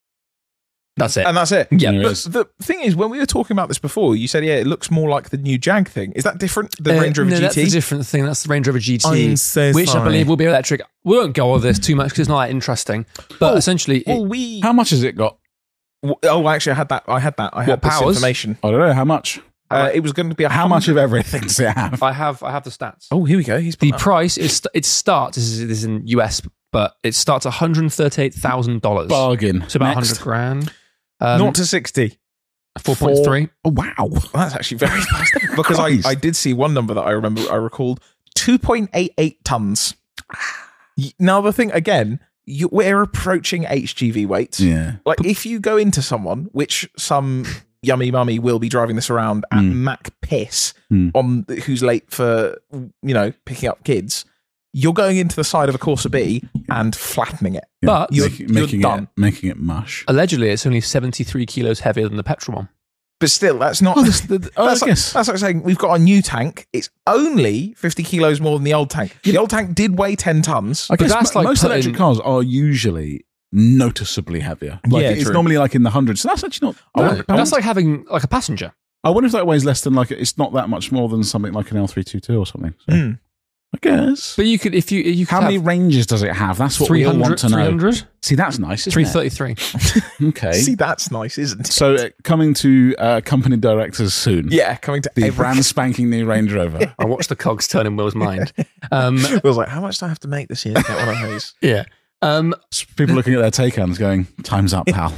That's it. And that's it. Yeah, There it But is. the thing is, when we were talking about this before, you said, yeah, it looks more like the new Jag thing. Is that different? The Uh, Range Rover no, G that's T? a different thing. That's the Range Rover G T, I'm so which I sorry. believe will be electric. We won't go over this too much because it's not that interesting. But Oh, essentially, it- well, we. How much has it got? Oh, actually, I had that. I had that. I had What, this powers? information. I don't know. How much? Uh, it was going to be a How much of everything does it have? I have I have the stats. Oh, here we go. He's The put that. price is it starts. This is, this is in U S, but it starts one hundred thirty-eight thousand dollars. Bargain. So about Next. hundred grand. Um, Naught to sixty. four point three. Oh, wow. Well, that's actually very fast because I, Christ. I did see one number that I remember I recalled two point eight eight tons. Y- Now the thing again, you, we're approaching H G V weights. Yeah. Like if you go into someone, which some yummy mummy will be driving this around at Mm. Mac piss Mm. on who's late for you know picking up kids, you're going into the side of a Corsa B and flattening it. Yeah. But- You're- Make- you're making done. it making it mush. Allegedly, it's only seventy-three kilos heavier than the petrol one. But still, that's not. Oh, this- the- oh, that's, I like, guess. that's like saying we've got a new tank. It's only fifty kilos more than the old tank. The old tank did weigh ten tons. I guess that's mo- like most putting- electric cars are usually noticeably heavier. Like Yeah, it's true. normally like in the hundreds. So that's actually not. I No, wonder, I, that's wonder, like having like a passenger. I wonder if that weighs less than like it's not that much more than something like an L three twenty-two or something. So, Mm. I guess. But you could if you you could How many have ranges does it have? That's what we all want to know. three hundred, See, that's nice. three Isn't it? thirty-three. Okay. See, that's nice, isn't it? So uh, coming to uh, company directors soon. Yeah, coming to The every. brand spanking new Range Rover. I watched the cogs turn in Will's mind. Um, I was like, how much do I have to make this year to get one of those? yeah. Um, People looking at their take-ons going, time's up, pal.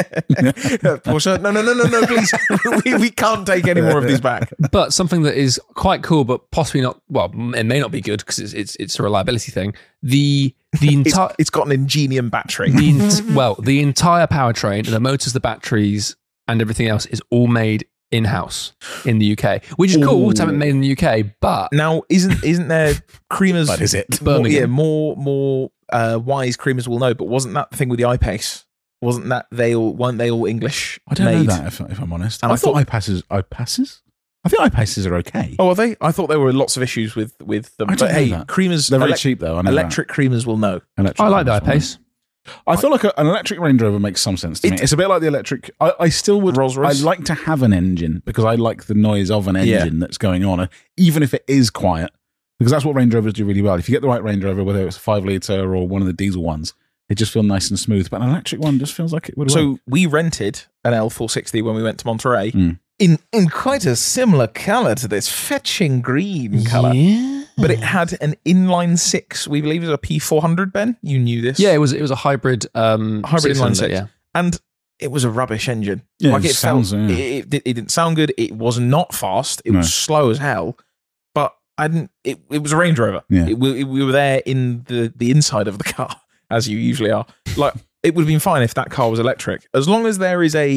Porsche, no, no, no, no, no, please. we, we can't take any more of these back. but something that is quite cool, but possibly not. Well, it may not be good because it's, it's it's a reliability thing. The the It's, entire it's got an Ingenium battery. the ent- well the entire powertrain, the motors, the batteries, and everything else is all made in house in the U K, which is cool to have it made in the U K. But Now, isn't isn't there creamers? But is it? More, Birmingham. yeah, more more uh, wise creamers will know. But wasn't that the thing with the iPace? Wasn't that they all weren't they all English I don't made? know that, if, if I'm honest. And I, I thought thought- iPasses, iPasses? I think iPasses are okay. Oh, are they? I thought there were lots of issues with with them. I don't But know hey, that. creamers, They're very elec- cheap, though. I know electric creamers will know. that. Electric I like the ones, I-Pace. I feel like a, an electric Range Rover makes some sense to me. It- It's a bit like the electric. I, I still would. Rolls-Royce? I like to have an engine because I like the noise of an Yeah. engine that's going on, even if it is quiet. Because that's what Range Rovers do really well. If you get the right Range Rover, whether it's a five litre or one of the diesel ones, they just feel nice and smooth. But an electric one just feels like it would. So work. we rented an L four sixty when we went to Monterey Mm. in in quite a similar colour to this, fetching green colour. Yeah. But it had an inline six. We believe it was a P four hundred. Ben, you knew this. Yeah, it was it was a hybrid um Hybrid inline six-cylinder, six. yeah. And it was a rubbish engine. Yeah, like it it sounds, felt, yeah. it, it, it didn't sound good. It was not fast. It No. was slow as hell. But I didn't. It, it was a Range Rover. Yeah. It, we, we were there in the the inside of the car, as you usually are. Like it would have been fine if that car was electric, as long as there is a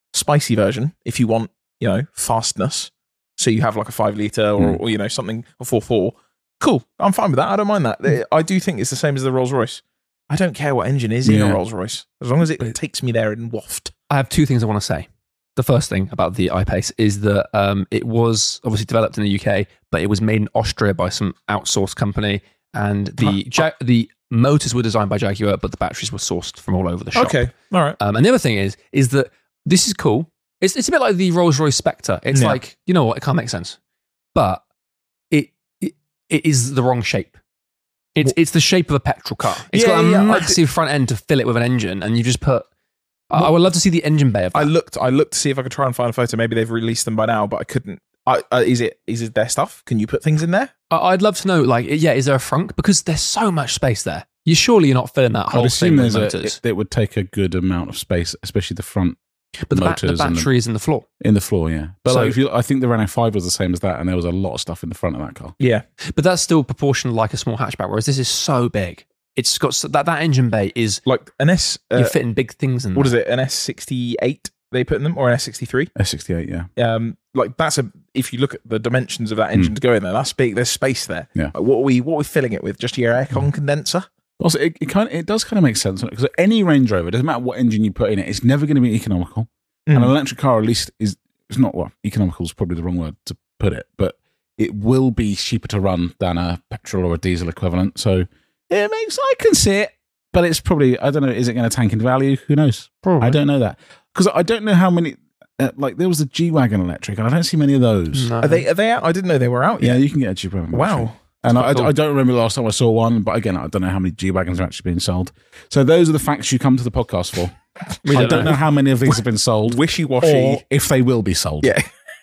spicy version if you want, you know, fastness. So you have like a five litre or, Mm. or, you know, something, a four four. Cool. I'm fine with that. I don't mind that. I do think it's the same as the Rolls Royce. I don't care what engine is in Yeah. a Rolls Royce, as long as it But- takes me there in waft. I have two things I want to say. The first thing about the I-Pace is that um, it was obviously developed in the U K, but it was made in Austria by some outsourced company, and the ja- the motors were designed by Jaguar, but the batteries were sourced from all over the shop. Okay. All right. Um, and the other thing is, is that this is cool. It's it's a bit like the Rolls-Royce Spectre. It's Yeah. like, you know what, it can't make sense, but it it, it is the wrong shape. It's it's the shape of a petrol car. It's Yeah, got a yeah, I massive front end to fill it with an engine, and you just put. I I would love to see the engine bay of that. I looked. I looked to see if I could try and find a photo. Maybe they've released them by now, but I couldn't. I, uh, is it? Is it their stuff? Can you put things in there? I- I'd love to know, like, yeah, is there a frunk? Because there's so much space there. You surely you're not filling that I'd whole assume thing with there's a, motors. it, it would take a good amount of space, especially the front but the, ba- the motors and battery is in the floor. in the floor. Yeah, but So- like if you, I think the Renault five was the same as that, and there was a lot of stuff in the front of that car. Yeah. But that's still proportional like a small hatchback, whereas this is so big. It's got so, that that engine bay is Like an S. Uh, you're fitting big things in. what there. is it? An S sixty-eight? They put in them, or an S sixty-three? S sixty-eight, yeah. Um, like that's a. If you look at the dimensions of that engine to go in there, that's big. There's space there. Yeah. Like, what are we? What are we filling it with? Just your aircon condenser? Also, it, it kind of, it does kind of make sense because any Range Rover, it doesn't matter what engine you put in it, it's never going to be economical. And an electric car, at least, is it's not well. Economical is probably the wrong word to put it, but it will be cheaper to run than a petrol or a diesel equivalent. So it makes I can see it, but it's probably I don't know. Is it going to tank in value? Who knows? Probably. I don't know that because I don't know how many. Uh, like there was a G wagon electric, and I don't see many of those. No. Are they? Are they out? I didn't know they were out Yeah, yet. you can get a G wagon. electric. Wow. And I, quite cool. I don't remember the last time I saw one, but again, I don't know how many G wagons are actually being sold. So those are the facts you come to the podcast for. We I don't don't know. know. how many of these have been sold, Wishy washy. or if they will be sold. Yeah.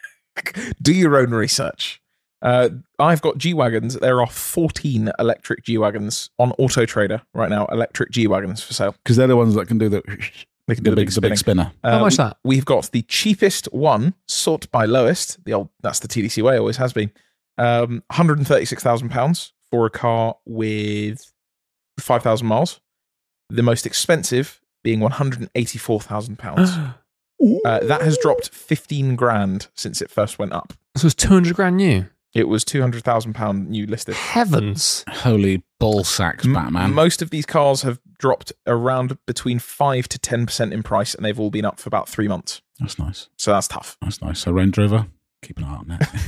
Do your own research. Uh, I've got G Wagons. There are fourteen electric G Wagons on Auto Trader right now. Electric G Wagons for sale. because they're the ones that can do the, They can the, do the big, big the big spinning. spinner. How Uh, much we- that? We've got the cheapest one, sort by lowest. The old that's the T D C way, always has been. Um, one hundred thirty-six thousand pounds for a car with five thousand miles. The most expensive being one hundred eighty-four thousand pounds. Uh, that has dropped fifteen grand since it first went up. So it's two hundred grand new. It was two hundred thousand pound new listed. Heavens. Holy ball sacks, M- Batman! Most of these cars have dropped around between five to ten percent in price, and they've all been up for about three months. That's nice. So that's tough. That's nice. So Range Rover, keep an eye on that.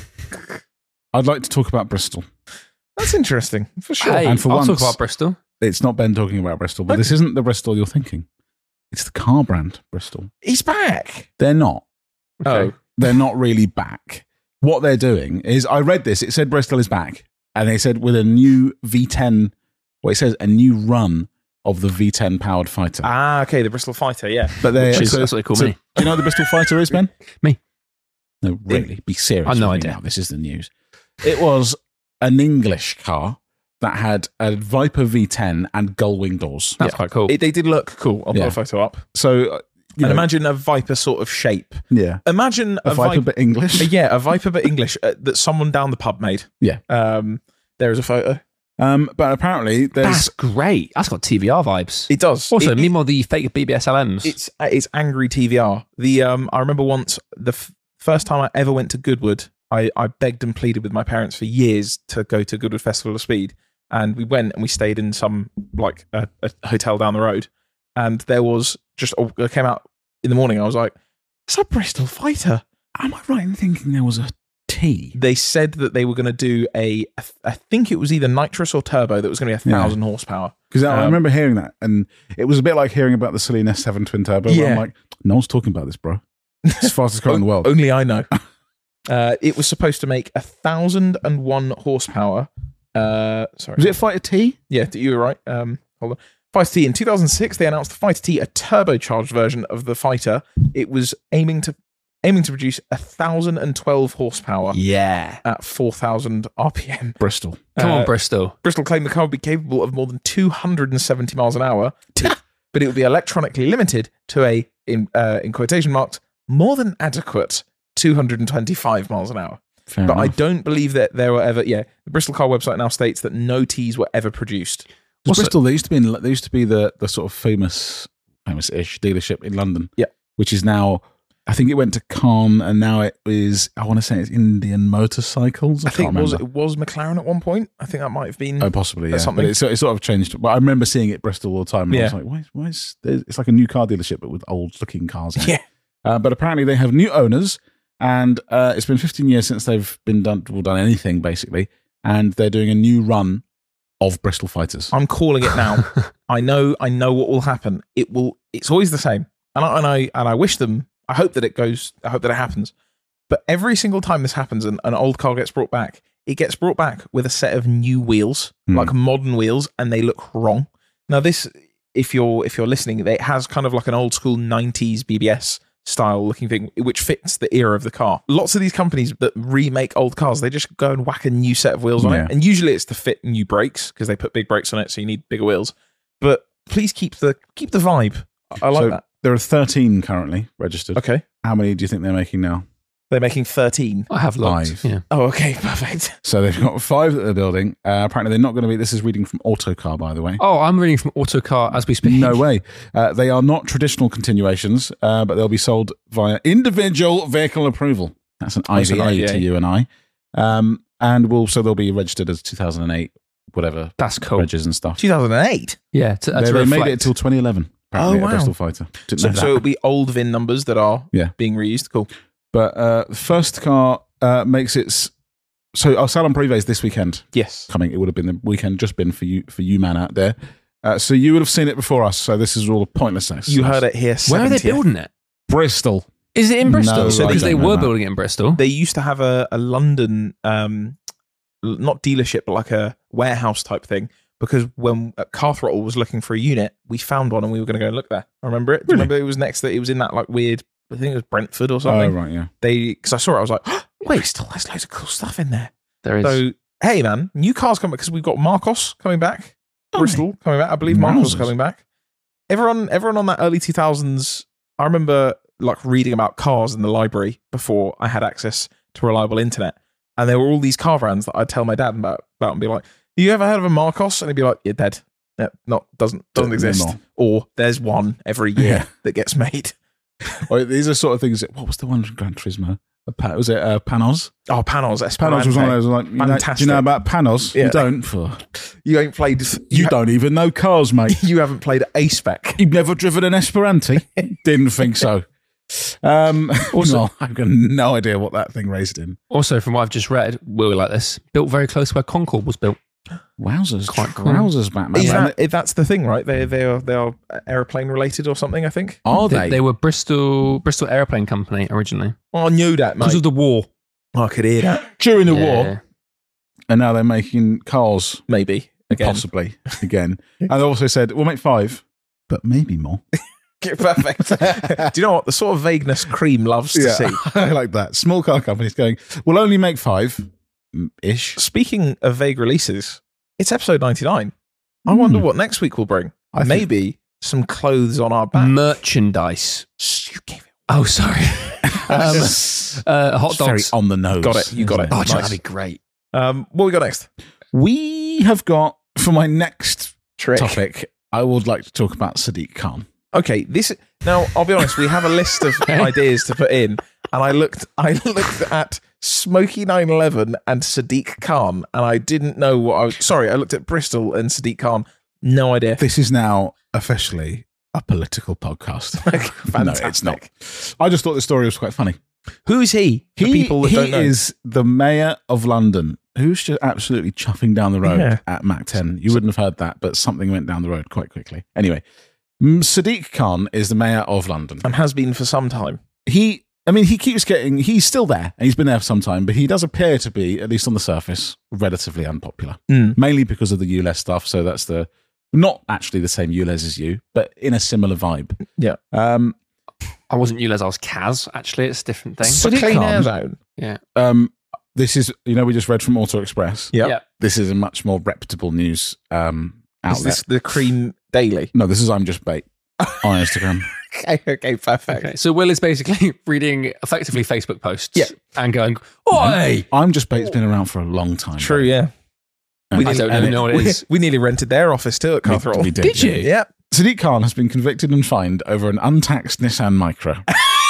I'd like to talk about Bristol. That's interesting for sure. Hey, And for I'll once- talk about Bristol. It's not Ben talking about Bristol, but this isn't the Bristol you're thinking. It's the car brand Bristol. He's back. They're not. Oh, They're not really back. What they're doing is, I read this. It said Bristol is back, and they said with a new V ten. Well, it says a new run of the V ten powered fighter. ah, okay, the Bristol Fighter, yeah. But they Which is- that's what they call me. Do you know what the Bristol Fighter is, Ben? Me. No, really. Be serious. I've no with me idea. now. This is the news. It was an English car that had a Viper V ten and gull-wing doors. That's quite cool. It, they did look cool. I'll Yeah. put a photo up. So, uh, you And know, imagine a Viper sort of shape. yeah, Imagine a, a, Viper Viper. but English. Uh, yeah, a Viper but English uh, that someone down the pub made. Yeah. Um, there is a photo. Um, but apparently, there's That's great. That's got T V R vibes. It does. Also, It- meanwhile, the fake B B S L Ms. It's uh, it's angry T V R. The um, I remember once the f- first time I ever went to Goodwood, I, I begged and pleaded with my parents for years to go to Goodwood Festival of Speed, and we went and we stayed in some like a, a hotel down the road, and there was just oh, I came out in the morning. I was like, "It's a Bristol Fighter." Am I right in thinking there was a T? They said that they were going to do a, I th- I think it was either nitrous or turbo that was going to be a Yeah. thousand horsepower. Because I Um, remember hearing that, and it was a bit like hearing about the silly S seven twin turbo. Where Yeah. I'm like, no one's talking about this, bro. It's the fastest car in the world. Only I know. uh, it was supposed to make a thousand and one horsepower. Uh, sorry, Was it a Fighter T? Yeah, you were right. Um, hold on. Fighter T. In two thousand six, they announced the Fighter T, a turbocharged version of the Fighter. It was aiming to aiming to produce one thousand twelve horsepower yeah. at four thousand R P M. Bristol. Come Uh, on, Bristol. Bristol claimed the car would be capable of more than two hundred seventy miles an hour, but, but it would be electronically limited to a, in, uh, in quotation marks, more than adequate two hundred twenty-five miles an hour. Fair But I enough. don't believe that there were ever, yeah, the Bristol car website now states that no T's were ever produced. Was Also- Bristol, there used to be in, there used to be the, the sort of famous famous-ish dealership in London. Yeah. Which is now I think it went to Khan, and now it is. I want to say it's Indian Motorcycles. I, I think can't it was, remember. it was McLaren at one point. I think that might have been. Oh, possibly, yeah. something. But it's, it sort of changed. But I remember seeing it at Bristol all the time. And I was Yeah. like, why, why is there, it's like a new car dealership, but with old looking cars in it. Yeah. Uh, but apparently they have new owners, and uh, it's been fifteen years since they've been done, well, done anything, basically. And they're doing a new run of Bristol Fighters. I'm calling it now. I know. I know what will happen. It will. It's always the same. And I and I and I wish them. I hope that it goes. I hope that it happens. But every single time this happens and an old car gets brought back, it gets brought back with a set of new wheels, Mm. like modern wheels, and they look wrong. Now, this, if you're if you're listening, it has kind of like an old school nineties B B S style looking thing, which fits the era of the car. Lots of these companies that remake old cars, they just go and whack a new set of wheels on Yeah. it, and usually it's to fit new brakes because they put big brakes on it, so you need bigger wheels. But please keep the keep the vibe. I I like So that. there are thirteen currently registered. Okay, How many do you think they're making now? they're making thirteen. I have looked. Five. Yeah. Oh, okay, perfect. So they've got five that they're building. Uh, apparently they're not going to be, this is reading from Autocar, by the way. Oh, I'm reading from Autocar as we speak. No way. Uh, they are not traditional continuations, uh, but they'll be sold via individual vehicle approval. That's an That's I V an A I V A. to you and I. Um, and will so they'll be registered as two thousand eight, whatever, That's cool. regs and stuff. two thousand eight. Yeah, to, uh, They, to they made reflect. it till twenty eleven. Apparently, Oh, at wow. Bristol Fighter. Didn't So, know that. so it'll be old V I N numbers that are Yeah. being reused. Cool. But uh, the first car uh, makes its. So our Salon Privé is this weekend Yes. coming. It would have been the weekend just been for you, for you man out there. Uh, so you would have seen it before us. So this is all a pointless exercise. You heard it here. Where are they seventieth. building it? Bristol. Is it in Bristol? No, I because they don't know were that. building it in Bristol. They used to have a, a London, um, l- not dealership, but like a warehouse type thing. Because when uh, Car Throttle was looking for a unit, we found one and we were going to go and look there. I remember it. Do you Really? remember it was next to, it was in that like weird, I think it was Brentford or Oh, something. right, yeah. They, because I saw it, I was like, oh, wait, still has loads of cool stuff in there. There is. So, hey man, new cars coming because we've got Marcos coming back, Oh, Bristol coming back. I believe Marcos is Wowzers. coming back. Everyone, everyone on that early two thousands. I remember like reading about cars in the library before I had access to reliable internet, and there were all these car brands that I'd tell my dad about, about and be like, "You ever heard of a Marcos?" And he'd be like, "You're dead. Yeah, not doesn't doesn't No exist." more. Or there's one every year Yeah. that gets made. Well, these are sort of things. That, what was the one from Gran Turismo? A pa- Was it uh, Panos? Oh, Panos, Panos was one of those like, you know, do Fantastic. you know about Panos? Yeah. You don't. For, You ain't played. you ha- don't even know cars, mate. You haven't played A-Spec. You've never driven an Esperanti? Didn't think so. Um, Also- also, I've got no idea what that thing raced in. Also, from what I've just read, will like this, built very close to where Concorde was built. Wowzers. Quite cool. Wowzers, Batman. Is And that, if that's the thing, right? They they are they are aeroplane related or something. I think. Are They, they? they were Bristol Bristol Aeroplane Company originally Oh, I knew that, mate. because of the war. Oh, I could hear that. During the Yeah. war, and now they're making cars, Maybe again. possibly, again. And they also said, we'll make five, but maybe more. Perfect. Do you know what the sort of vagueness Cream loves to see? I like that. Small car companies going, we'll only make five mm, ish. Speaking of vague releases, it's episode ninety-nine. I wonder Hmm. what next week will bring. I think- Maybe some clothes on our back. Merchandise. Shh, you gave it. Oh, sorry. um, uh, hot It's very dogs. on the nose. Got it. You got isn't it. Oh, Nice. that'd be great. Um, what we got next? We have got, for my next Trick. topic, I would like to talk about Sadiq Khan. Okay, this now I'll be honest. We have a list of ideas to put in, and I looked. I looked at Smokey nine eleven and Sadiq Khan, and I didn't know what I was. Sorry, I looked at Bristol and Sadiq Khan. No idea. This is now officially a political podcast. No, it's not. Fantastic. I just thought the story was quite funny. Who is he? For He, people that he don't know. is the mayor of London, who's just absolutely chuffing down the road Yeah. at Mach ten. You wouldn't have heard that, but something went down the road quite quickly. Anyway, mm, Sadiq Khan is the mayor of London. and has been for some time. He, I mean, he keeps getting, he's still there, and he's been there for some time, but he does appear to be, at least on the surface, relatively unpopular. Mm. Mainly because of the U L E S stuff, so that's the, not actually the same U L E S as you, but in a similar vibe. Yeah. Um, I wasn't ULEZ, I was Kaz, actually. It's a different thing. So- The Sadiq Clean Khan. Air Zone. Yeah. um, this is, you know, we just read from Auto Express. Yeah. Yeah. This is a much more reputable news um, Is outlet. this the Cream Daily? No, this is I'm Just Bait on Instagram. Okay, okay, perfect. Okay. So Will is basically reading effectively Facebook posts Yeah. and going, Oi! I'm Just Bait's been around for a long time. True, yeah. And- I don't and even know what it We, is. we nearly rented their office too at We, Cutthroat. we did. Did you? Yeah. Sadiq Khan has been convicted and fined over an untaxed Nissan Micra.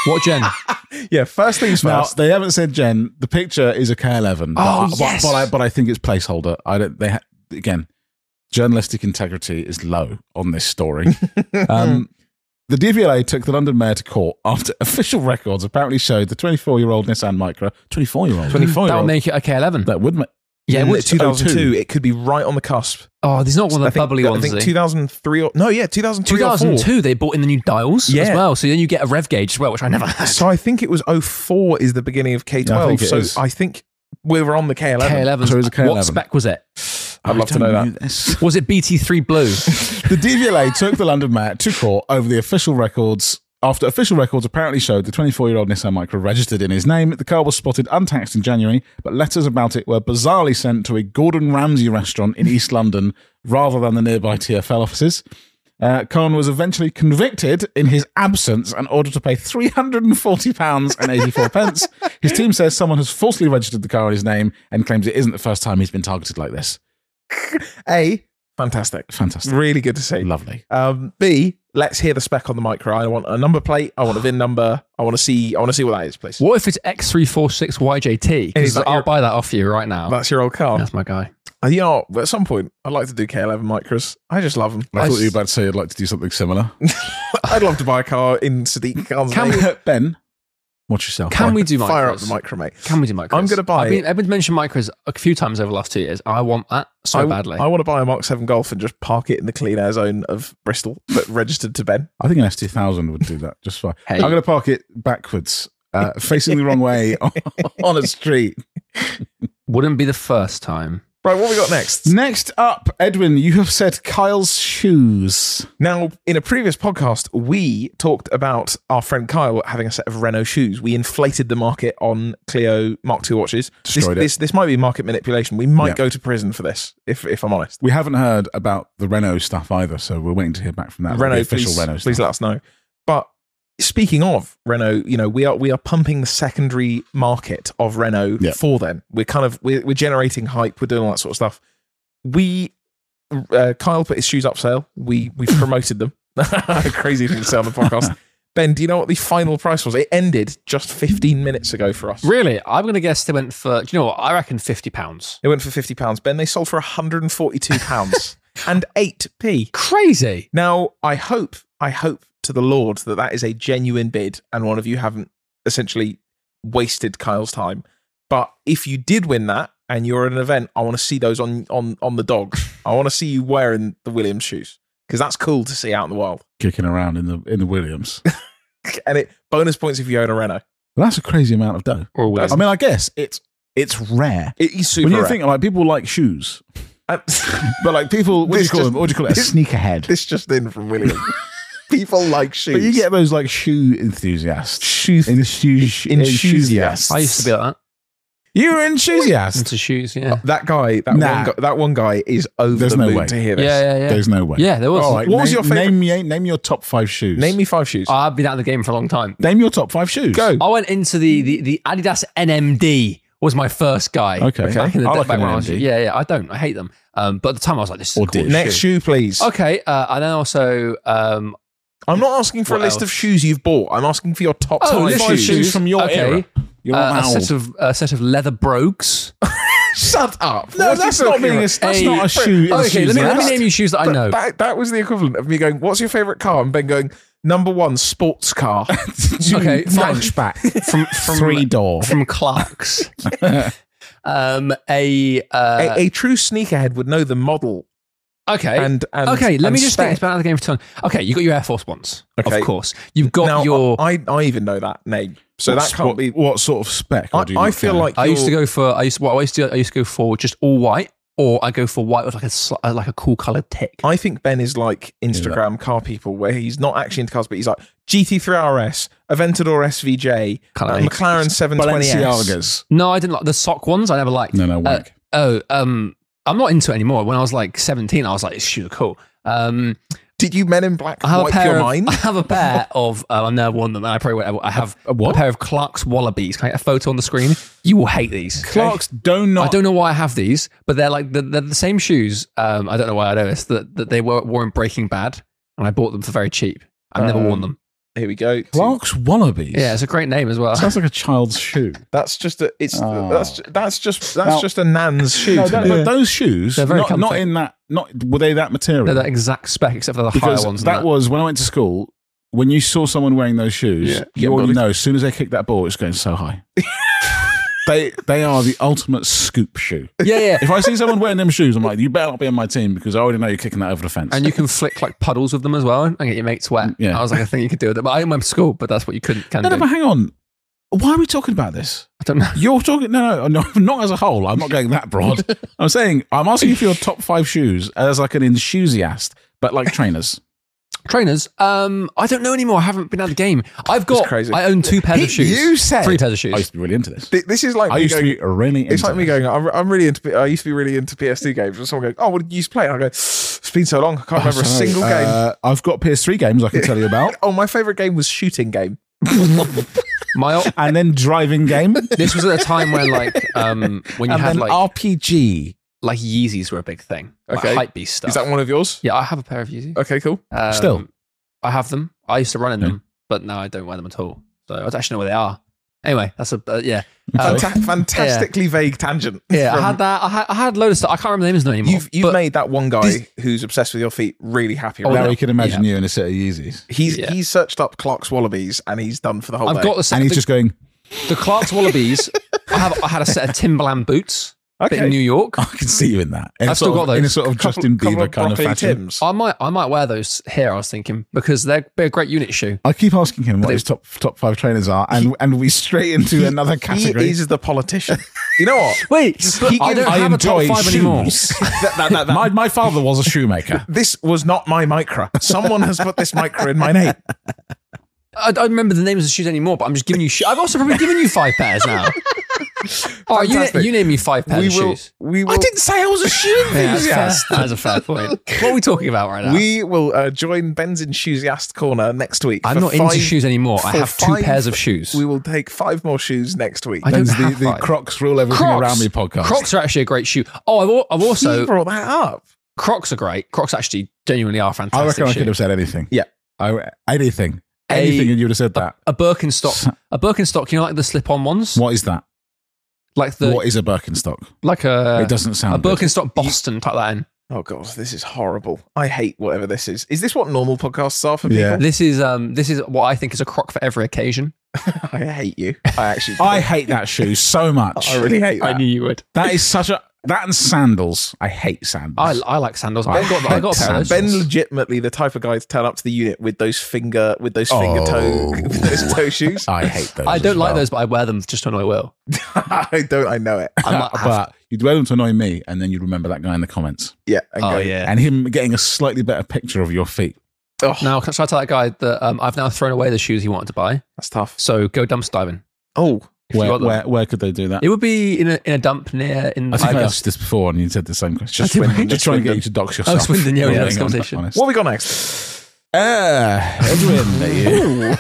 What gen? Yeah, first things Now, first. they haven't said Gen. The picture is a K eleven. But, Oh, I, but- yes. but, I, but I think it's placeholder. I don't. They ha- again, journalistic integrity is low on this story. um, the D V L A took the London mayor to court after official records apparently showed the twenty-four-year-old Nissan Micra. twenty-four-year-old. twenty-four That would year old. make it a K eleven. That would make. Yeah, in it would. two thousand two, it could be right on the cusp. Oh, there's not one I of the think, bubbly I ones. think eh? two thousand three or no, yeah, two thousand three or four. two thousand two, they bought in the new dials Yeah. as well. So then you get a rev gauge as well, which I never had. So I think it was oh four is the beginning of K twelve. Yeah, I think it so is. I think we were on the K eleven. K eleven. So it was a K eleven. What spec was it? I'd love I to know don't that. this. Was it B T three Blue? The D V L A took the London mayor to court over the official records. After official records apparently showed the twenty-four-year-old Nissan Micra registered in his name, the car was spotted untaxed in January, but letters about it were bizarrely sent to a Gordon Ramsay restaurant in East London rather than the nearby T F L offices. Uh, Khan was eventually convicted in his absence and ordered to pay three hundred forty pounds and eighty-four pence. His team says someone has falsely registered the car in his name and claims it isn't the first time he's been targeted like this. A, fantastic. Fantastic. Really good to see. Lovely. Um, B, let's hear the spec on the Micra. I want a number plate. I want a V I N number. I want to see. I want to see what that is, please. What if it's X three forty-six Y J T? Is Because that I'll your- buy that off you right now. That's your old car. That's my guy. Uh, You know, at some point, I'd like to do K eleven Micras. I just love them. I thought you were about to say you'd like to do something similar. I'd love to buy a car in Sadiq Khan's Can name. we- Ben, watch yourself. Can we do Fire up micros? the Micra, mate. Can we do micros? I'm gonna buy- I've been, I've been mentioning micros a few times over the last two years. I want that so I, badly. I want to buy a Mark seven Golf and just park it in the clean air zone of Bristol, but registered to Ben. I think an S two thousand would do that just fine. Hey. I'm going to park it backwards, uh, facing the wrong way on, on a street. Wouldn't be the first time. Right, what we got next? Next up, Edwin, you have said Kyle's shoes. Now, in a previous podcast, we talked about our friend Kyle having a set of Renault shoes. We inflated the market on Clio Mark two watches. This, Destroyed it. this, this might be market manipulation. We might Yeah. go to prison for this, if if I'm honest. We haven't heard about the Renault stuff either, so we're waiting to hear back from that. Renault, the official please, Renault please stuff. let us know. But speaking of Renault, you know, we are we are pumping the secondary market of Renault Yeah. for them. We're kind of we're, we're generating hype. We're doing all that sort of stuff. We uh, Kyle put his shoes up sale. We we promoted them. Crazy thing to say on the podcast. Ben, do you know what the final price was? It ended just fifteen minutes ago for us. Really? I'm going to guess they went for, do you know what? I reckon fifty pounds. It went for fifty pounds. Ben, they sold for one hundred forty-two pounds and eight p. Crazy. Now, I hope, I hope to the Lord that that is a genuine bid and one of you haven't essentially wasted Kyle's time. But if you did win that and you're at an event, I want to see those on, on, on the dog. I want to see you wearing the Williams shoes because that's cool to see out in the wild. Kicking around in the in the Williams. And it bonus points if you own a Renault. Well, that's a crazy amount of dough. Or Williams. I mean, I guess it's it's rare. It is super When you rare. think like people like shoes, And- but like people, what do you This call just- them? What do you call it? A this- sneakerhead. this just in from Williams. People like shoes. But you get those like shoe enthusiasts, shoe in the shoe enthusiasts. I used to be like that. You're an enthusiast. Into shoes, yeah. that guy. That Nah. one guy. That one guy is over There's the no moon way. to hear this. Yeah, yeah, yeah. There's no way. Yeah, there was. All right, What was name, your favourite- Name, me- name your top five shoes. Name me five shoes. I've been out of the game for a long time. Name your top five shoes. Go. I went into the, the, the Adidas N M D was my first guy. Okay. Back in the I day, like back an when I was, N M D. yeah, yeah, I don't. I hate them. Um, but at the time I was like, this is Or a cool did. Next shoe. shoe, please. Okay, uh, and then also, um, I'm not asking for What a list else? of shoes you've bought. I'm asking for your top Oh, five list of Five shoes. shoes from your Okay. era. You're uh, not a old. set of a set of leather brogues. Shut up. No, What are that's you not talking being a, about? that's A- not a shoe. Okay, let me, let me enthusiast. name you shoes that I know. That, that was the equivalent of me going, what's your favourite car? And Ben going, number one, sports car. Okay, Frenchback. from from Three door. from Clark's. um, a, uh, a, a true sneakerhead would know the model. okay. And, and Okay, let and me just spec. think. It's been out of the game for time. Okay, you got your Air Force Ones, Okay. of course. You've got Now, your. I, I even know that name. So What's- that can't what, be. What sort of spec? I, Or do you I not feel care? like I used to you're- go for. I used. What I used to. do, I used to go for just all white, or I go for white with like a sli- uh, like a cool colored tick. I think Ben is like Instagram car people, where he's not actually into cars, but he's like G T three R S, Aventador S V J, uh, Colour me. McLaren seven twenty S. Balenciagas. No, I didn't like the sock ones. I never liked. No, no, Uh, wank. oh, um, I'm not into it anymore. When I was like seventeen, I was like, "This shoes are cool." Um, Did you Men in Black I have a wipe pair your of, mind? I have a pair of. Uh, I've never worn them. And I probably won't. I have A what? pair of Clark's Wallabies. Can I get a photo on the screen? You will hate these. Clark's do not. I don't know why I have these, but they're like they're, they're the same shoes. Um, I don't know why I know this. That, that they were wore in Breaking Bad, and I bought them for very cheap. I've never Um, worn them. Here we go. Clark's Wallabies. Yeah, it's a great name as well. Sounds like a child's shoe. That's just a. It's Oh. that's that's just that's Now- just a nan's shoe. No, to that, me. but those shoes, They're very not, not comfy. in that, not were they that material? They're that exact spec, except for the because higher ones. that, than that was when I went to school. When you saw someone wearing those shoes, Yeah. you Yeah, already but- know as soon as they kick that ball, it's going so high. they they are the ultimate scoop shoe. yeah, yeah. If I see someone wearing them shoes, I'm like, you better not be on my team because I already know you're kicking that over the fence. And you can flick like puddles with them as well and get your mates wet. Yeah. I was like, I think you could do it. But I went to school, but that's what you couldn't can no, do. no, but hang on. Why are we talking about this? I don't know. You're talking no, no, no, not as a whole. I'm not going that broad. I'm saying I'm asking you for your top five shoes as like an enthusiast, but like trainers. Trainers, um, I don't know anymore. I haven't been out of the game. I've got, crazy. I own two pairs of shoes. You said Three pairs of I shoes. used to be really into this. Th- this is like I me used to going, be really into It's like me this. going. I'm, I'm really into. P- I used to be really into P S two games. And someone goes, "Oh, what did you used to play?" And I go, "It's been so long. I can't remember a Sorry, single game." uh, I've got P S three games I can tell you about, Oh, my favorite game was shooting game. My, old- and then driving game, this was at a time when like, um, when you and had then like, R P G. like Yeezys were a big thing. Okay. Like hypebeast stuff. Is that one of yours? Yeah, I have a pair of Yeezys. Okay, cool. Um, Still? I have them. I used to run in Yeah. them, but now I don't wear them at all. So I don't actually know where they are. Anyway, that's a uh, yeah. Okay. Um, Fanta- fantastically vague tangent. yeah, I from- had that. I had, I had a load of stuff. I can't remember the names anymore. You've you've but made that one guy this- who's obsessed with your feet really happy. Oh, Right Now now. you can imagine you in a set of Yeezys, He's yeah. he's searched up Clark's Wallabies and he's done for the whole I've day. got the set. and he's the, just going. the Clark's Wallabies. I have. I had a set of Timberland boots. But in New York, I can see you in that. In I've a still sort of- got those. in a sort of Couple- Justin couple Bieber kind of broccoli fashion. Tims. I might. I might wear those here. I was thinking because they're, they're a great unit shoe. I keep asking him what But his top top five trainers are, and and we straight into another He category. is the politician. You know what? Wait, but He I gives- don't I have a top enjoy five anymore. shoes. That- that- that- that- my my father was a shoemaker. This was not my micra. Someone has put this micra in my name. I don't remember the names of the shoes anymore, but I'm just giving you. Sho- I've also probably given you five pairs now. All right, you, Fantastic. you name me five pairs We of will. shoes. We will. I didn't say I was a shoe Yeah, that's, enthusiast. fair. That's a fair point. What are we talking about right now? We will uh, join Ben's enthusiast corner next week. I'm for not five- into shoes anymore. I for have two five- pairs of shoes. We will take five more shoes next week. I don't Ben's the, have the five. Crocs rule everything Crocs. around me podcast. Crocs are actually a great shoe. Oh, I've, al- I've Who also brought that up? Crocs are great. Crocs actually genuinely are fantastic. I reckon I shoe. could have said anything. Yeah. I, anything. A- Anything, and you would have said that. a Birkenstock. A Birkenstock. You know, like the slip-on ones, What is that? like the what is a Birkenstock? like a it doesn't a sound good. Birkenstock Boston. Type that in. Oh god, this is horrible. I hate whatever this is. Is this what normal podcasts are for people? Yeah. This is um. This is what I think is a Croc for every occasion. I hate you. I actually. I hate that shoe so much. I really hate that. knew you would. That is such a that and sandals. I hate sandals. I, I like sandals. I I've got I got hate a pair of sandals. those. Ben legitimately the type of guy to turn up to the unit with those finger with those finger Oh. toe with those toe shoes. I hate those. I don't as like well. those, but I wear them just to annoy Will. I don't. I know it. I might have but you'd wear them to annoy me, and then you'd remember that guy in the comments, Yeah. And Oh go, yeah. and him getting a slightly better picture of your feet. Oh, Now, can I tell that guy that um, I've now thrown away the shoes he wanted to buy? that's tough. So go dumpster diving. Oh, If you Where, got them. where where could they do that? It would be in a in a dump near in. I think I, I asked this before, and you said the same question. Just Swindon, just trying to get you to dox yourself. Swindon, yeah, we Being had this hon- conversation. honest. what have we got next? Ah, Edwin.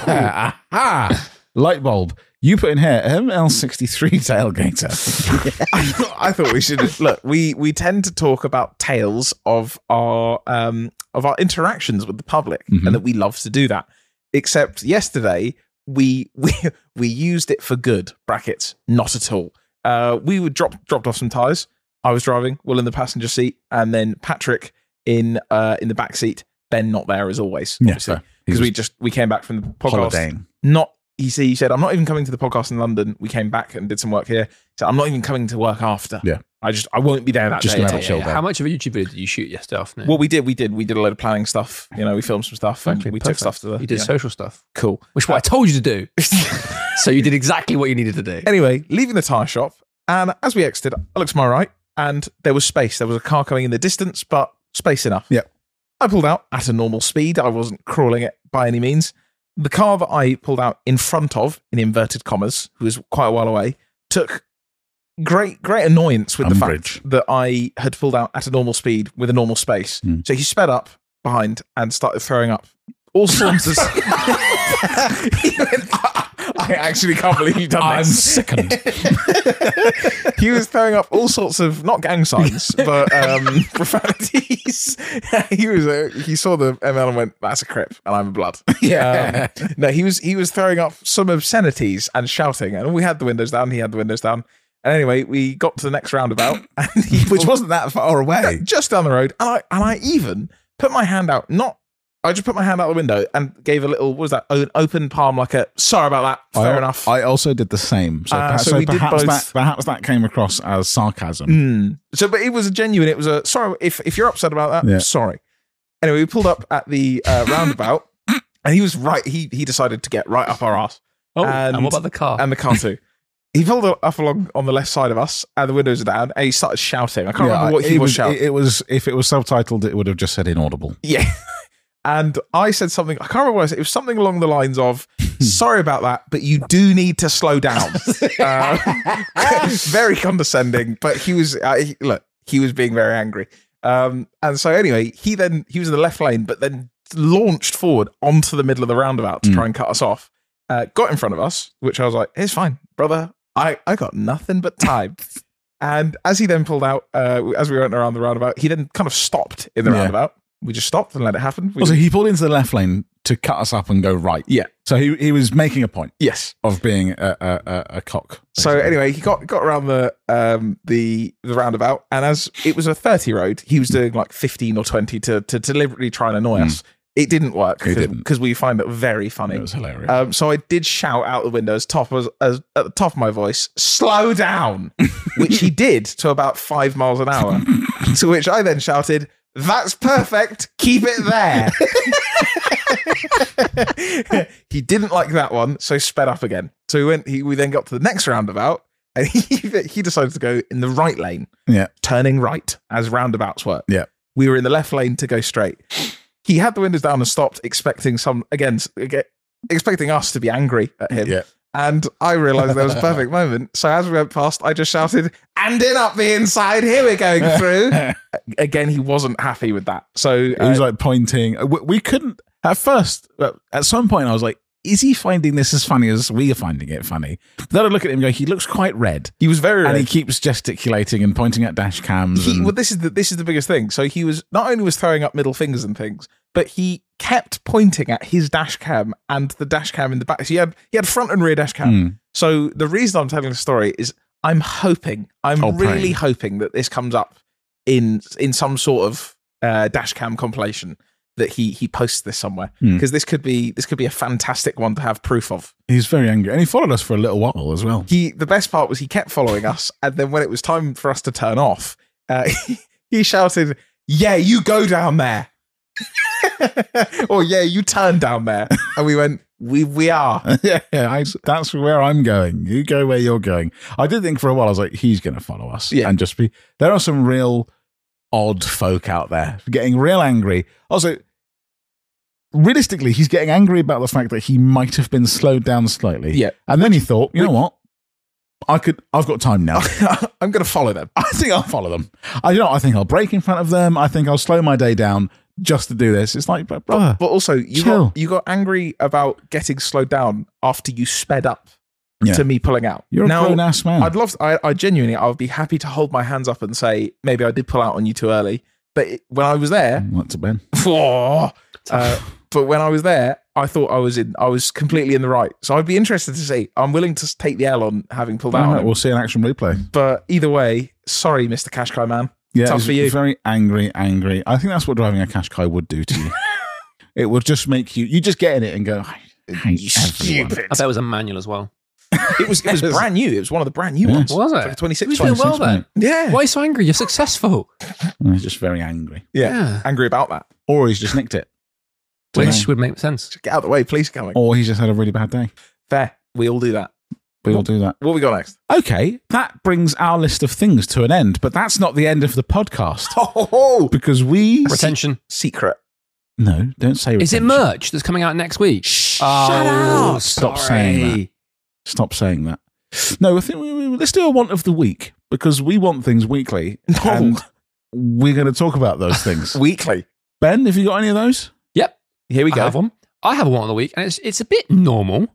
Aha. Light bulb. You put in here M L sixty-three tailgater. I, thought, I thought we should look. We we tend to talk about tales of our um of our interactions with the public, Mhm. and that we love to do that. Except yesterday, we we we used it for good. Brackets, not at all. Uh, we were dropped dropped off some tires. I was driving, Will in the passenger seat, and then Patrick in uh in the back seat. Ben not there as always, Yeah, obviously, fair. because He we was just we came back from the podcast. holidaying. Not he said, he said, I'm not even coming to the podcast in London. We came back and did some work here. So I'm not even coming to work after. Yeah. I just I won't be there that Just day. gonna have at a all. chill day. How much of a YouTube video did you shoot yesterday afternoon? Well, we did, we did, we did a load of planning stuff. You know, we filmed some stuff and Okay, we perfect. took stuff to the. you did yeah. social stuff, Cool. which is what I told you to do. So you did exactly what you needed to do. Anyway, leaving the tire shop, and as we exited, I looked to my right, and there was space. There was a car coming in the distance, but space enough. Yep. I pulled out at a normal speed. I wasn't crawling it by any means. The car that I pulled out in front of, in inverted commas, who was quite a while away, took great, great annoyance with the Umbrage. fact that I had pulled out at a normal speed with a normal space. Mm. So he sped up behind and started throwing up all sorts of. He went, I actually can't believe you've done I'm this. sickened. He was throwing up all sorts of not gang signs, but um, profanities. he was uh, he saw the M L and went, "That's a crip, and I'm a blood." Yeah. Um, no, he was he was throwing up some obscenities and shouting, and we had the windows down. He had the windows down. And anyway, we got to the next roundabout, and he Which pulled- wasn't that far away. just down the road, and I and I even put my hand out. Not, I just put my hand out the window and gave a little. What was that? An open palm, like a sorry about that. Fair I, enough. I also did the same. So, Uh, perhaps, so so we did perhaps both- that perhaps that came across as sarcasm. Mm. So, but it was a genuine. It was a sorry if if you're upset about that. Yeah. Sorry. Anyway, we pulled up at the uh, roundabout, and he was right. He he decided to get right up our ass, Oh, and, And- what about the car? and the car too. He pulled up along on the left side of us, and the windows are down, and he started shouting. I can't remember what he it was was. shouting. It, it was if it was subtitled, it would have just said inaudible. Yeah. And I said something, I can't remember what I said. It was something along the lines of, sorry about that, but you do need to slow down. Uh, very condescending, but he was, uh, he, look, he was being very angry. Um, and so anyway, he then, he was in the left lane, but then launched forward onto the middle of the roundabout to Mm. try and cut us off. Uh, got in front of us, which I was like, it's fine, brother. I, I got nothing but time. And as he then pulled out, uh, as we went around the roundabout, he then kind of stopped in the Yeah. roundabout. We just stopped and let it happen. We Also, he pulled into the left lane to cut us up and go right. Yeah. So he he was making a point Yes. of being a a, a, a cock. So basically. anyway, he got got around the um the the roundabout, and as it was a thirty road, he was doing like fifteen or twenty to to deliberately try and annoy us. It didn't work It didn't. because we find it very funny. it was hilarious. Um, so I did shout out the window as top as, as at the top of my voice, "Slow down," which he did to about five miles an hour. To which I then shouted, "That's perfect. Keep it there." He didn't like that one, so sped up again. So we went. He, we then got to the next roundabout, and he he decided to go in the right lane, Yeah. turning right as roundabouts work. Yeah. We were in the left lane to go straight. He had the windows down and stopped, expecting some again, again expecting us to be angry at him. Yeah. And I realised there was a perfect moment. So as we went past, I just shouted, "And in up the inside, here we're going through." Again, he wasn't happy with that. So He was uh, like pointing. We, we couldn't at first. uh, At some point, I was like, "Is he finding this as funny as we are finding it funny?" But then I look at him and go, "He looks quite red, he was very and he red. keeps gesticulating and pointing at dash cams." He, and, well, this is the this is the biggest thing. So he was not only was throwing up middle fingers and things, but he kept pointing at his dash cam and the dash cam in the back. So he had he had front and rear dash cam. Mm. So the reason I'm telling the story is I'm hoping, I'm Oh, really praying. hoping that this comes up in in some sort of uh, dash cam compilation, that he he posts this somewhere, Hmm. because this could be this could be a fantastic one to have proof of. He's very angry, and he followed us for a little while as well. He the best part was he kept following us, and then when it was time for us to turn off, uh, he, he shouted, "Yeah, you go down there," or "Yeah, you turn down there," and we went, "We we are." yeah, yeah I, that's where I'm going. You go where you're going. I did think for a while, I was like, he's going to follow us. Yeah. And just be, there are some real odd folk out there getting real angry. Also, realistically, he's getting angry about the fact that he might have been slowed down slightly. Yeah. And then he thought, you know what? I could, I've got time now. I'm going to follow them. I think I'll follow them. I, you know, I think I'll brake in front of them. I think I'll slow my day down just to do this. It's like, but brother, But also, you Chill. got you got angry about getting slowed down after you sped up Yeah. to me pulling out. you're a now, grown ass man. I'd love. To, I, I genuinely, I would be happy to hold my hands up and say maybe I did pull out on you too early. But it, when I was there, What's it been? uh, but when I was there, I thought I was in. I was completely in the right. So I'd be interested to see. I'm willing to take the L on having pulled out. All on right, him. we'll see an action replay. But either way, sorry, Mister Qashqai man. Yeah, Tough he's for you. very angry, angry. I think that's what driving a Qashqai would do to you. It would just make you, you just get in it and go, I hate You everyone. stupid. I bet it was a manual as well. It was. It was brand new. It was one of the brand new Yeah. ones. Was it? Like a twenty-six. He was doing well twenty-six, then. Yeah. Why are you so angry? You're successful. And he's just very angry. yeah. Yeah. Angry about that. Or he's just nicked it. Which would make sense. Get out of the way, please, Cameron. Or he's just had a really bad day. Fair. We all do that. We all do that. What we got next? Okay, that brings our list of things to an end, but that's not the end of the podcast. Oh, Because we... Retention. secret. No, don't say Is it retention. merch that's coming out next week? Shut Oh, up. Stop sorry. saying that. Stop saying that. No, I think we, we, let's do a want of the week, because we want things weekly. No. And we're going to talk about those things. Weekly. Ben, have you got any of those? Yep. Here we I go. have one. I have a one of the week, and it's it's a bit normal.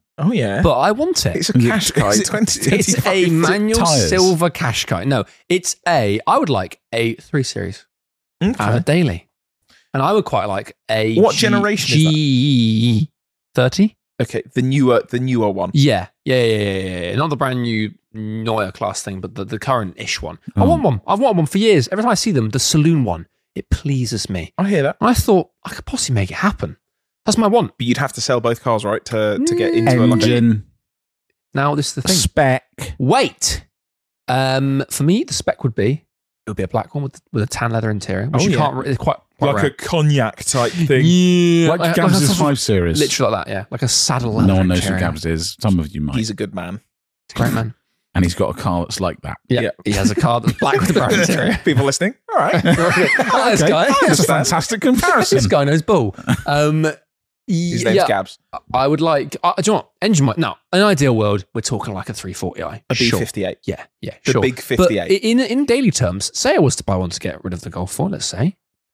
Oh yeah, but I want it. it's a Qashqai. Is it- twenty It's a twenty-five manual tyres. silver Qashqai. No, it's a. I would like a three series and a Okay. daily, and I would quite like a. What generation is that? G thirty. Okay, the newer, the newer one. Yeah, yeah, yeah, yeah, yeah, yeah. Not the brand new Neue class thing, but the, the current-ish one. I Oh. want one. I've wanted one for years. Every time I see them, the saloon one, it pleases me. I hear that, And I thought I could possibly make it happen. That's my want. but you'd have to sell both cars, right, to to get into a like a, Engine, Now this is the thing. spec. Wait. Um, for me, the spec would be it would be a black one with with a tan leather interior, which Oh, you yeah. can't. re- It's quite, quite like rare. a cognac type thing. Yeah, Like like- Gabs' like a- five series. literally like that. Yeah, like a saddle leather. No one knows who interior. Gabs is. Some of you might. He's a good man. It's a great man. and he's got a car that's like that. Yeah, Yeah. he has a car that's black with a brown interior. People listening, all right. I like this Okay, guy. That's a understand. fantastic comparison. This guy knows bull. Um, His name's yeah, Gabs. I would like. Uh, do you know what? Engine might. No, an ideal world, we're talking like a three forty i. A B Sure. fifty-eight. Yeah, yeah, The sure. big But fifty-eight. in in daily terms, say I was to buy one to get rid of the Golf four, let's say,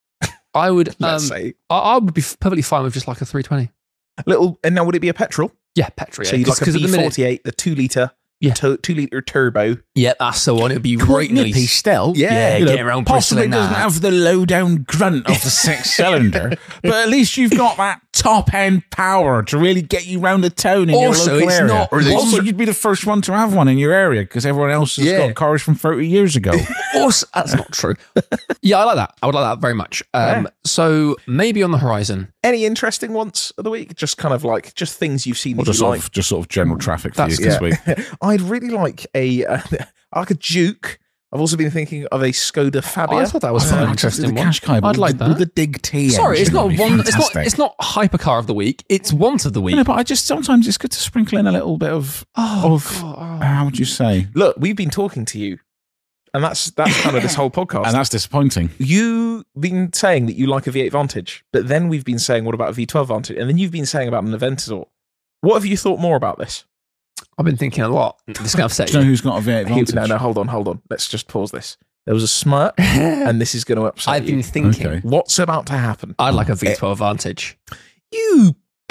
I would. Um, Let's say. I, I would be perfectly fine with just like a three twenty. Little, and now would it be a petrol? Yeah, petrol. So Yeah. you'd like a Because at B the minute, forty-eight, the two litre, Yeah. two, two litre turbo. yeah, that's the one. It'd be Quite right nippy nice. still. Yeah, Yeah, You know, get around possibly bristling doesn't that. have the low down grunt of the six cylinder, but at least you've got that top end power to really get you round the town in Also, your local it's area. not- Or they- also, you'd be the first one to have one in your area because everyone else has Yeah. got cars from thirty years ago. Also, that's not true. Yeah, I like that. I would like that very much. Um, Yeah. So maybe on the horizon. Any interesting ones of the week? Just kind of like, just things you've seen Or that just you sort like. of, just sort of general traffic for That's- you this Yeah. week. I'd really like a, uh, like a Duke. I've also been thinking of a Skoda Fabia. Oh, I thought that was I quite an know, interesting the one. Qashqai, but I'd like with, the- that. with the Dig T. Sorry, it's engine not would be one. It's not. fantastic. It's not hypercar of the week. It's want of the week. You know, but I just sometimes it's good to sprinkle in a little bit of Oh, of God. how would you say, Look, we've been talking to you, and that's that's kind of this whole podcast. and that's disappointing. You've been saying that you like a V eight Vantage, but then we've been saying, what about a V twelve Vantage? And then you've been saying about an Aventador. What have you thought more about this? I've been thinking a lot. This is going to upset Do you know you. who's got a V eight He- Vantage? no, no, hold on, hold on. Let's just pause this. There was a smirk, and this is going to upset I've you. been thinking. Okay. What's about to happen? I'd like a V twelve Vantage. You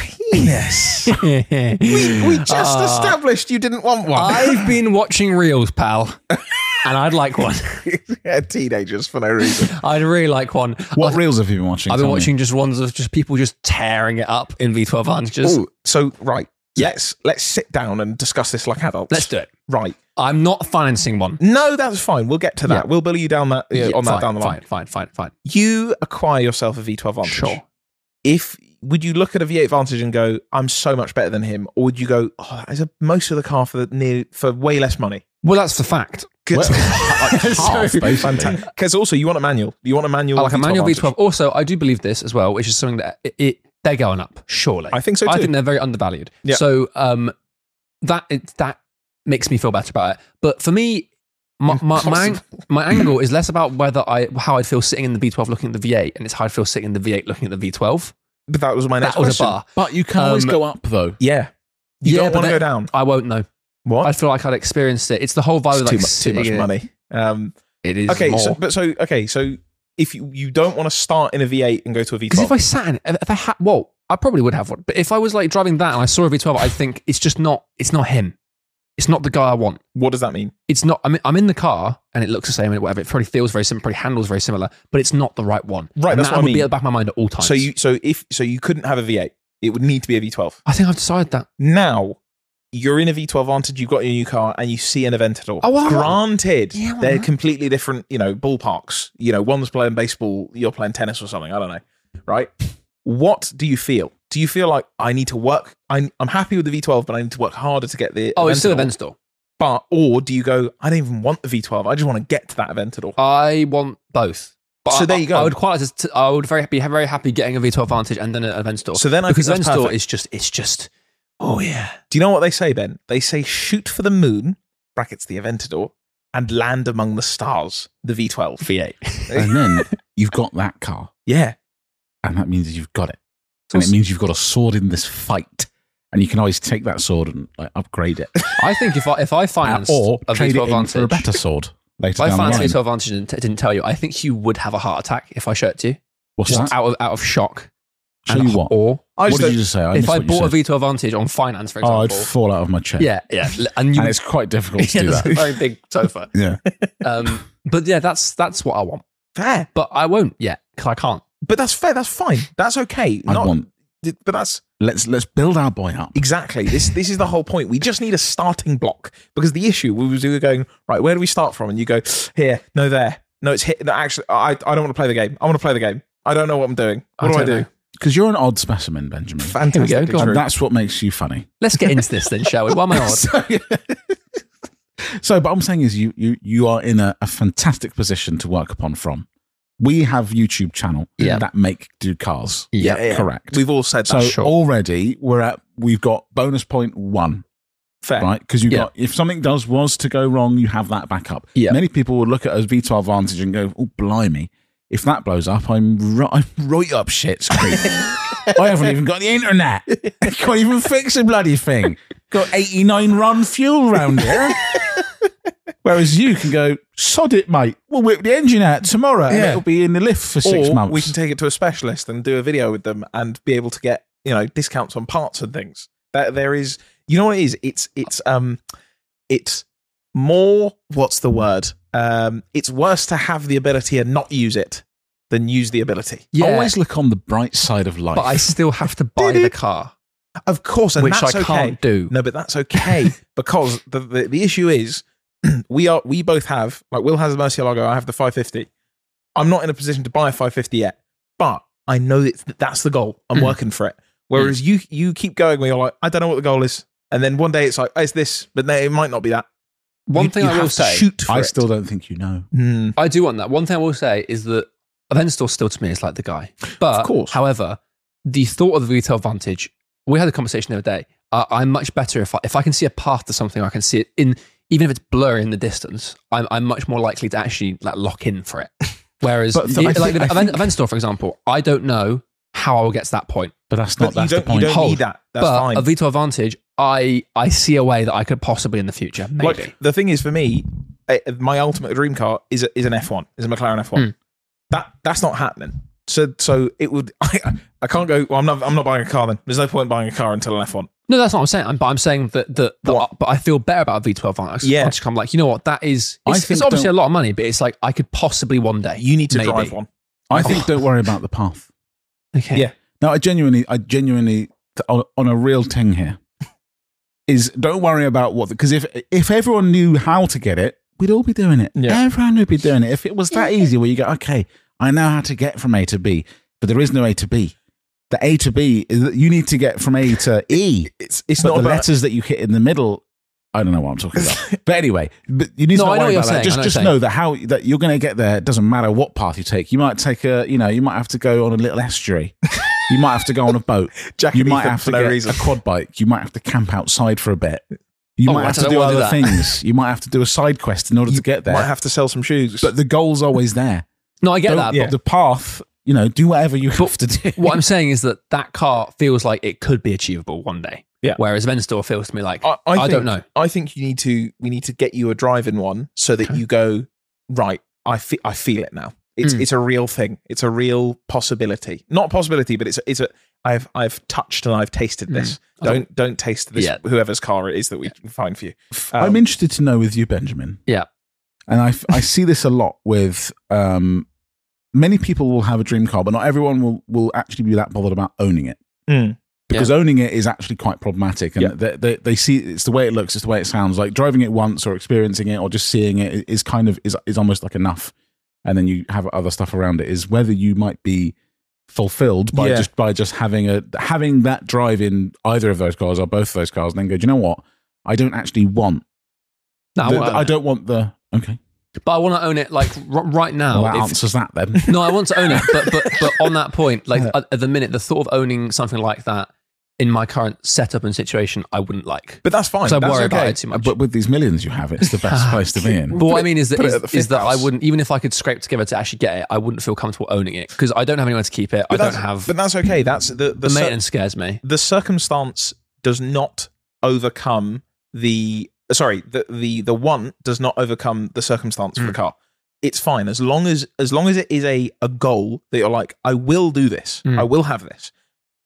penis. we, we just Ah. established you didn't want one. I've been watching reels, pal, and I'd like one. Yeah, teenagers for no reason. I'd really like one. What I've, reels have you been watching? I've been Tell me. watching just ones of just people just tearing it up in V twelve Vantages. Oh, so right. Let's let's sit down and discuss this like adults. Let's do it. Right. I'm not financing one. No, that's fine. We'll get to that. Yeah. We'll bully you down that yeah, on fine, that down the line. fine, fine, fine, fine. You acquire yourself a V twelve Vantage. Sure. If would you look at a V eight Vantage and go, I'm so much better than him, or would you go, oh, that is a, most of the car for the, near for way less money? Well, that's the fact. Good. Well, like half, basically. Because also you want a manual. You want a manual. I like a manual V Vantage. twelve. Also, I do believe this as well, which is something that it, it they're going up. Surely, I think so too. I think they're very undervalued. Yeah. So um, that it, that makes me feel better about it. But for me, my my, my, ang- my angle is less about whether I how I'd feel sitting in the V twelve looking at the V eight, and it's how I'd feel sitting in the V eight looking at the V twelve. But that was my next That was a question. bar. But you can always Um, go up though. Yeah. You Yeah, don't but want to then- go down. I won't know. What? I feel like I'd experienced it. It's the whole vibe It's of too, like mu- too sitting much in it. money. Um, It is okay, more. so, but so okay, so if you, you don't want to start in a V eight and go to a V Because twelve, if I sat in, if I had, well, I probably would have one. But if I was like driving that and I saw a V twelve, I'd think it's just not. It's not him. It's not the guy I want. what does that mean? It's not. I'm in, I'm in the car and it looks the same and whatever. It probably feels very similar. Probably handles very similar, but it's not the right one. Right, And that's that what I would mean. be at the back of my mind at all times. So you so if so you couldn't have a V eight. It would need to be a V twelve. I think I've decided that. Now you're in a V twelve Vantage, you've got your new car, and you see an Aventador. Oh, well, Granted, Yeah, well, they're that- completely different, you know, ballparks. You know, one's playing baseball, you're playing tennis or something. I don't know. Right? What do you feel? Do you feel like I need to work? I'm, I'm happy with the V twelve, but I need to work harder to get the Oh, it's still a Aventador? Aventador. But or do you go? I don't even want the V twelve. I just want to get to that Aventador. I want both. But So I- there you go. I would quite. like to- I would very be very happy getting a V twelve Vantage and then an Aventador. So then I because think that's Aventador perfect. is just. It's just. Oh yeah. Do you know what they say, Ben? They say shoot for the moon (brackets the Aventador) and land among the stars. The V twelve. V eight. And then you've got that car, Yeah. and that means you've got it, and it means you've got a sword in this fight, and you can always take that sword and like, upgrade it, I think if I if I Uh, financed or a trade V it twelve in Vantage for a better sword later If I down the financed line. V twelve Vantage and t- didn't tell you, I think you would have a heart attack if I showed it to you. What's Just that? out of out of shock. Show And- you what. Or I What just did don't- you just say? I if missed I what you bought a said. V twelve Vantage on finance, for Oh, example. I'd fall out of my chair. yeah, yeah. And you And it's quite difficult to yeah, do it's a that. very big sofa. Yeah. Um, but yeah, that's that's what I want. fair. But I won't yet because I can't. But that's fair. That's fine. That's okay. I Not, want. But that's Let's let's build our boy up. exactly this. This is the whole point. We just need a starting block because the issue was we were going right. Where do we start from? And you go here, no, there, no, it's here. No, actually, I I don't want to play the game. I want to play the game. I don't know what I'm doing. What I do I don't do? know. Because you're an odd specimen, Benjamin. Fantastic. Here we go, go on. And that's what makes you funny. Let's get into this then, shall we? Why am I odd? So, so, but I'm saying is you you you are in a, a fantastic position to work upon from. We have YouTube channel Yeah. that make do cars. Yeah, yeah. Correct. We've all said So that. sure. already we're at we've got bonus point one, Fair. right? Because you Yeah. got if something does was to go wrong, you have that backup. Yeah. Many people would look at a V twelve Vantage and go, "Oh, blimey! If that blows up, I'm right, I'm right up shit's creek. I haven't even got the internet. I can't even fix a bloody thing. Got eighty-nine run fuel round here." Whereas you can go, sod it, mate. We'll whip the engine out tomorrow and Yeah. it'll be in the lift for six or months. we can take it to a specialist and do a video with them and be able to get you know discounts on parts and things. That there is, you know what it is? It's it's um it's more. What's the word? Um, it's worse to have the ability and not use it than use the ability. Yeah, Always look on the bright side of life. but I still have to buy the car, Of course, and which that's I okay. can't do. No, but that's okay because the, the the issue is we are we both have like Will has a Murcielago, I have the five fifty. I'm not in a position to buy a five fifty yet, but I know that that's the goal. I'm Mm. working for it. Whereas you you keep going where you're like, I don't know what the goal is, and then one day it's like, oh, it's this, but no, it might not be that. One You- thing you I will have to say, shoot for I it. still don't think you know. Hmm. I do want that. One thing I will say is that Avenstor still to me is like the guy. But Of course. however, the thought of the retail Vantage, we had a conversation the other day. Uh, I'm much better if I, if I can see a path to something, I can see it in, even if it's blurry in the distance. I'm I'm much more likely to actually like lock in for it. Whereas, But th- the- I like think- the I Aven- think- Avenstor, for example, I don't know how I will get to that point. But that's But not you that's the don't you point. don't Hold. need that. That's but fine. a V twelve Vantage, I I see a way that I could possibly in the future, maybe. Like the thing is for me, eh, my ultimate dream car is a, is an F one, is a McLaren F one. Hmm. That that's not happening. So so it would. I, I can't go. Well, I'm not. I'm not buying a car. Then there's no point buying a car until an F one. No, that's not what I'm saying. I'm, but I'm saying that, that, that What? but I feel better about a V twelve Vantage. Yeah. I'm like, you know what? That is, I it's, think it's obviously a don't- lot of money, but it's like I could possibly one day. You need to Maybe. drive one. I think don't worry about the path. Okay. Yeah. No, I genuinely, I genuinely, on, on a real thing here, is don't worry about what, because if if everyone knew how to get it, we'd all be doing it. Yeah. Everyone would be doing it. If it was that easy, where you go, okay, I know how to get from A to B, but there is no A to B. The A to B is that you need to get from A to E. It's it's But not the about. letters that you hit in the middle, I don't know what I'm talking about. But anyway, but you need No, to I not know worry what about you're that. saying. Just I know just what know you're that how that you're going to get there. It doesn't matter what path you take. You might take a, you know, you might have to go on a little estuary. You might have to go on a boat. Jackie You might for- have for to no get reason. a quad bike. You might have to camp outside for a bit. You Oh, might right, have I to don't do wanna do other that. things. You might have to do a side quest in order to get there. Might have to sell some shoes. But the goal's always there. No, I get Don't- that. yeah. But The path, you know, do whatever you have to do. what I'm saying is that that car feels like it could be achievable one day. Yeah. Whereas Avenstor feels to me like, I, I, I think, don't know. I think you need to. We need to get you a driving one so that Okay. you go right. I fe- I feel it now. It's Mm. it's a real thing. It's a real possibility. Not possibility, but it's a, it's a. I've I've touched and I've tasted this. Mm. Don't don't taste this. Yeah. Whoever's car it is that we can find for you. I'm Um, interested to know with you, Benjamin. Yeah. And I, I see this a lot with um, many people will have a dream car, but not everyone will, will actually be that bothered about owning it. Mm. Because owning it is actually quite problematic. And Yeah. they, they, they see it's the way it looks, it's the way it sounds. Like driving it once or experiencing it or just seeing it is kind of is, is almost like enough. And then you have other stuff around it. Is whether you might be fulfilled by Yeah. just by just having a having that drive in either of those cars or both of those cars, and then go, do you know what? I don't actually want. No, I, the- wanna the- own I it. don't want the. Okay, But I want to own it like r- right now. well, that if- answers that then. no, I want to own it. But but but on that point, like at, at the minute, the thought of owning something like that in my current setup and situation, I wouldn't like. But that's fine. Because I That's worry okay. about it too much. But with these millions you have, it's the best place to be in. But what Put I it- mean is that put it is, at the is fifth that I house. wouldn't, even if I could scrape together to actually get it, I wouldn't feel comfortable owning it because I don't have anyone to keep it. I But don't that's- have But that's okay. That's the the, the cir- maintenance scares me. the circumstance does not overcome the sorry the the the want does not overcome the circumstance for the car. It's fine as long as as long as it is a a goal that you're like, I will do this. Mm. I will have this.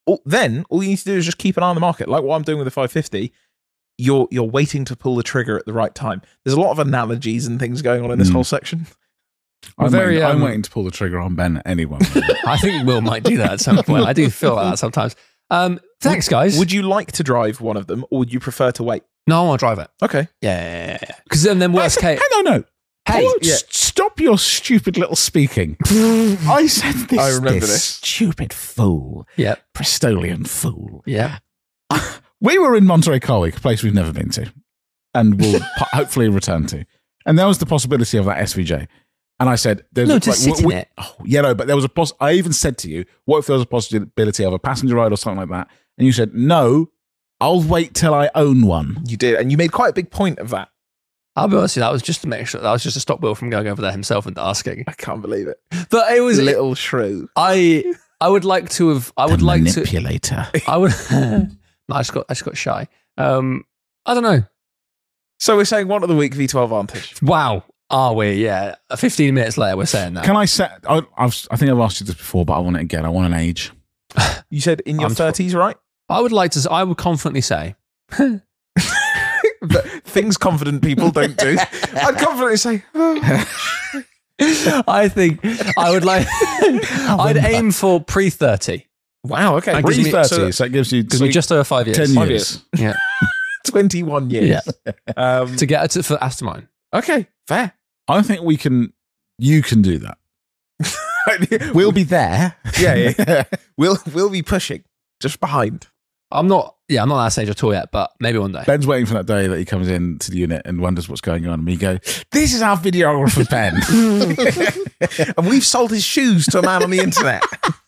all, then all you need to do is just keep an eye on the market, like what I'm doing with the five fifty. You're you're waiting to pull the trigger at the right time. There's a lot of analogies and things going on in this Mm. whole section. I'm, Very, waiting, I'm um, waiting to pull the trigger on Ben at anyone. I think Will might do that at some point. I do feel like that sometimes. Um, thanks, guys. Would you like to drive one of them, or would you prefer to wait? no, I want to drive it. Okay. Yeah, because then, then worst case. Hang on, no. Hey, Paul, yeah. s- stop your stupid little speaking. I said this. I remember this this. stupid fool, yeah, Prestolian fool. yeah. We were in Monterey Car Week, a place we've never been to, and will po- hopefully return to. And there was the possibility of that S V J. And I said, "There's No, to like, sit we- in we- it. Oh, yeah, no, but there was a poss. I even said to you, "What if there was a possibility of a passenger ride or something like that?" And you said, "No, I'll wait till I own one." You did, and you made quite a big point of that. I'll be honest with you, that was just to make sure that was just to stop Will from going over there himself and asking. I can't believe it. But it was Little shrew. I I would like to have I would The like to manipulator. I would no, I just got I just got shy. Um I don't know. So we're saying one of the week V twelve Vantage. Wow. Are we? Yeah. fifteen minutes later we're saying that. Can I set? I, I've, I think I've asked you this before, but I want it again. I want an age. You said in your I'm tw- thirties, right? I would like to I would confidently say But things confident people don't do. I'd confidently say, oh, I think I would like I'd aim for pre thirty. wow, okay. That Pre- gives me- thirty, so so that gives you Gives me just over five years. ten five years. Yeah. twenty-one years. Um, To get to for Aston Martin. okay, fair. I think we can. You can do that. We'll be there. Yeah, yeah, yeah. We'll, we'll be pushing just behind. I'm not yeah, I'm not at that stage at all yet, but maybe one day. Ben's waiting for that day that he comes in to the unit and wonders what's going on. And we go, "This is our videographer, Ben." And we've sold his shoes to a man on the internet.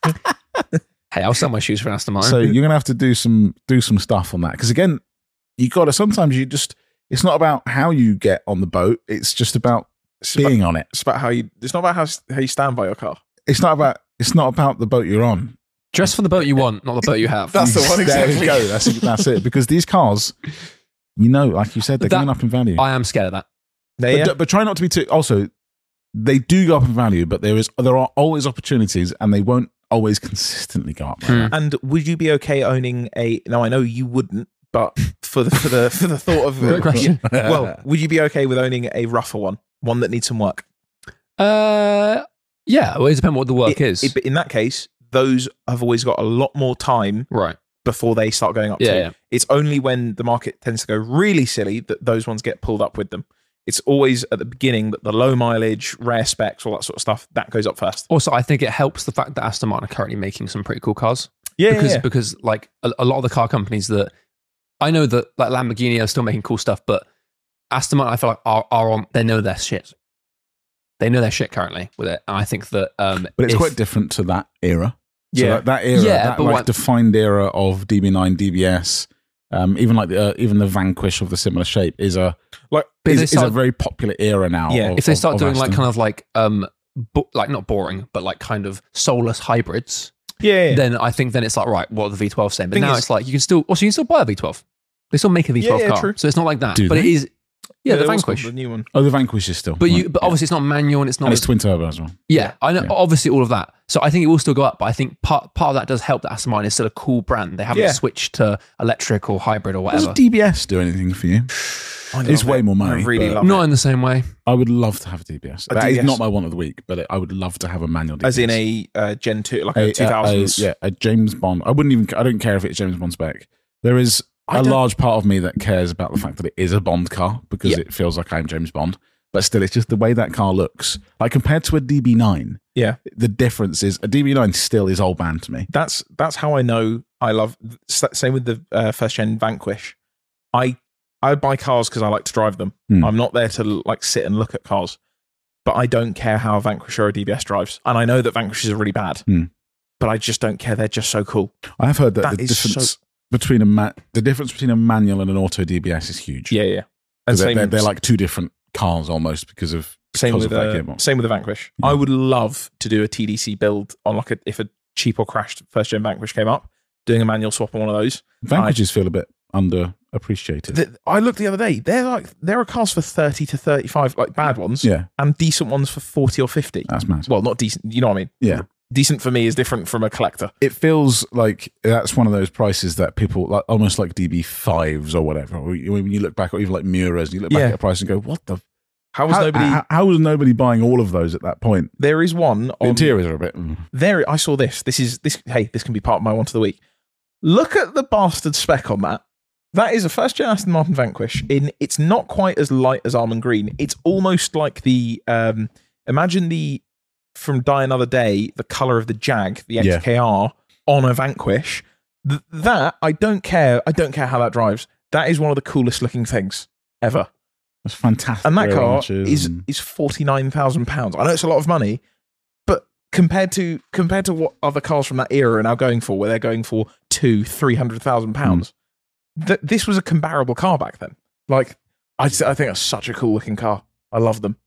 Hey, I'll sell my shoes for Aston Martin. So you're gonna have to do some do some stuff on that because again, you got to. Sometimes you just. It's not about how you get on the boat. It's just about It's being about, on it. it's about how you. It's not about how how you stand by your car. It's not about. It's not about the boat you're on. Dress for the boat you want, not the boat you have. That's the one There exactly. you go. That's that's it. Because these cars, you know, like you said, they're That- going up in value. I am scared of that. There, But, yeah. but try not to be too. Also, they do go up in value, but there is there are always opportunities, and they won't always consistently go up. Like Hmm. that. And would you be okay owning a? Now I know you wouldn't, but for the for the for the thought of Great question. well, would you be okay with owning a rougher one, one that needs some work? Uh, yeah, well, it depends what the work It- is. it- but in that case, those have always got a lot more time right. before they start going up. Yeah, too. yeah. It's only when the market tends to go really silly that those ones get pulled up with them. It's always at the beginning that the low mileage, rare specs, all that sort of stuff that goes up first. Also, I think it helps the fact that Aston Martin are currently making some pretty cool cars. Yeah, because because like a, a lot of the car companies that I know that like Lamborghini are still making cool stuff, but Aston Martin I feel like are, are on they know their shit. They know their shit currently with it, and I think that um, But it's if- quite different to that era. So Yeah. that, that era, Yeah, that but like what- defined era of D B nine, D B S, um, even like the uh, even the Vanquish of the similar shape is a like But if is, they is a start- very popular era now. Yeah, of- if they of- start of doing like Aston. kind of like um bo- like not boring, but like kind of soulless hybrids, yeah, yeah. then I think then it's like right, what are the V twelve saying? But Thing now is- it's like you can still also you can still buy a V twelve. They still make a V twelve Yeah, yeah, car, true. so it's not like that. Do but it they? is yeah, the it was Vanquish. called the new one. oh, the Vanquish is still, But you, right, but yeah. obviously it's not manual and it's not. and it's as- twin turbo as well. yeah, I know. Yeah. Obviously, all of that. So I think it will still go up. But I think part part of that does help that Aston Martin is still a cool brand. They haven't Yeah. switched to electric or hybrid or Does whatever. D B S do anything for you? I It's love way it. more money, I really but- love Not it. in the same way. I would love to have a D B S. A That is D B S. not my one of the week, but I would love to have a manual D B S. As in a uh, Gen two, like a, a, two a- thousands. a- yeah, a James Bond. I wouldn't even. I don't care if it's James Bond spec. There is I a don't- large part of me that cares about the fact that it is a Bond car because Yeah. it feels like I'm James Bond. But still, it's just the way that car looks. Like compared to a D B nine, Yeah. the difference is a D B nine still is old band to me. That's that's how I know I love. s- Same with the uh, first gen Vanquish. I I buy cars because I like to drive them. Hmm. I'm not there to like sit and look at cars. But I don't care how a Vanquish or a D B S drives, and I know that Vanquishes are really bad. Hmm. But I just don't care. They're just so cool. I have heard that, That the is difference so- between a ma- the difference between a manual and an auto D B S is huge. Yeah, yeah. And they're, same, they're, they're like two different cars almost because of same because with of that uh, gearbox. same with the Vanquish. Yeah. I would love to do a T D C build on like a if a cheap or crashed first gen Vanquish came up, doing a manual swap on one of those. Vanquishes feel a bit underappreciated. The, I looked the other day. They're like there are cars for thirty to thirty five, like bad ones, yeah, and decent ones for forty or fifty. that's mad. Well, not decent. You know what I mean? Yeah. decent for me is different from a collector. It feels like that's one of those prices that people like, almost like D B fives or whatever. Or you- when you look back, or even like Muras, you look back Yeah. at a price and go, "What the? How was How, nobody? how, how was nobody buying all of those at that point?" there is one The on interiors are a bit. mm. there. I saw this. This is this. Hey, this can be part of my one to the week. Look at the bastard spec on that. That is a first gen Aston Martin Vanquish. In it's not quite as light as almond green. It's almost like the um. Imagine the from Die Another Day, the color of the Jag, the Yeah. X K R on a Vanquish. Th- that I don't care. I don't care how that drives. That is one of the coolest looking things ever. That's fantastic. And that rear car arches is and- is forty nine thousand pounds. I know it's a lot of money, but compared to compared to what other cars from that era are now going for, where they're going for two, three hundred thousand pounds, th- this was a comparable car back then. Like, I just, I think it's such a cool looking car. I love them.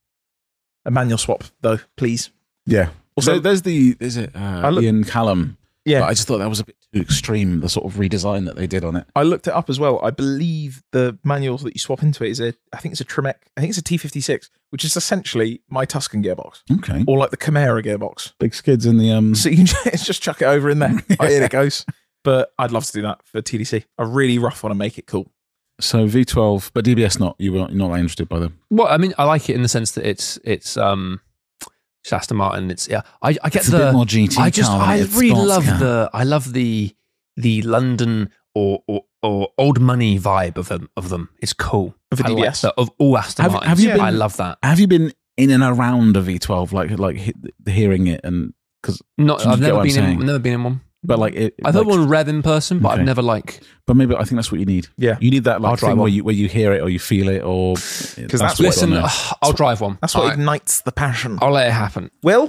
A manual swap though, please. yeah. Also- Also, there's the is it uh, I look- Ian Callum? Yeah, But I just thought that was a bit too extreme. The sort of redesign that they did on it. I looked it up as well. I believe the manual that you swap into it is a, I think it's a Tremec, I think it's a T fifty-six, which is essentially my Tuscan gearbox, Okay. or like the Chimera gearbox. Big skids in the um. So you can just, just chuck it over in there. Oh, here it goes. But I'd love to do that for T D C. I really rough want to make it cool. So V twelve, but D B S not. You were you're not that interested by them. Well, I mean, I like it in the sense that it's it's um, it's Aston Martin. It's yeah. I, I get It's a the bit more G T I just car than I it's really sports love car. the I love the the London or or, or old money vibe of them of them. It's cool. Of a I D B like S? that, of all Aston Have- Martins. have you I been- love that. Have you been in and around a V twelve, like like he- hearing it and because, Not Do you I've get never what I'm been in saying? I've never been in one. but like it, I've like, heard one rev in person, but Okay. I've never like But maybe I think that's what you need. Yeah. You need that like I'll try thing where one. you where you hear it or you feel it or because that's listen. There. ugh, I'll drive one. That's what All right. ignites the passion. I'll let it happen. Will,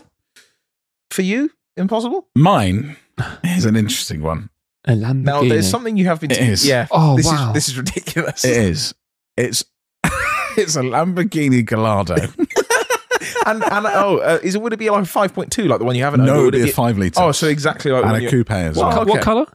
for you, impossible? Mine is an interesting one. A Lamborghini. Now, there's something you have been... It is. Yeah. Oh, this wow. Is, this is ridiculous. It is. It's it's a Lamborghini Gallardo. and, and oh, uh, is it, would it be like a five point two, like the one you have? no, Or it would would be it a five litre. Oh, so exactly like the and one a you- coupe as What well. colour- What okay. color?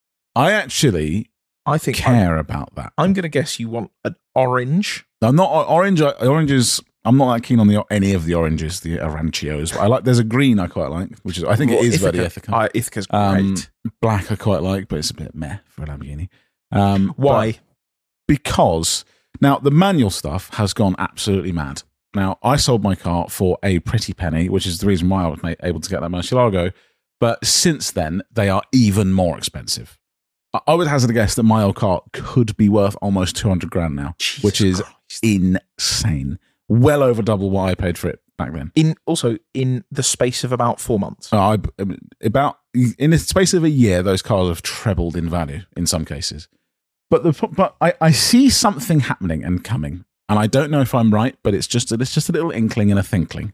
I actually I think I'm, care about that. I'm going to guess you want an orange. I'm not orange. Oranges. I'm not that keen on the any of the oranges, the Arancios. But I like. There's a green I quite like, which is I think Well, it is Ithaca. very ethical. Uh, Ithaca's great. Um, Black I quite like, but it's a bit meh for a Lamborghini. Um, Why? but Because now the manual stuff has gone absolutely mad. Now I sold my car for a pretty penny, which is the reason why I was ma- able to get that Murcielago. But since then, they are even more expensive. I- I would hazard a guess that my old car could be worth almost two hundred grand now, Jesus which is Christ. insane. Well over double what I paid for it back then. in also in the space of about four months. Uh, I, about in the space of a year, those cars have trebled in value in some cases. But the but I, I see something happening and coming, and I don't know if I'm right, but it's just it's just a little inkling and a thinkling.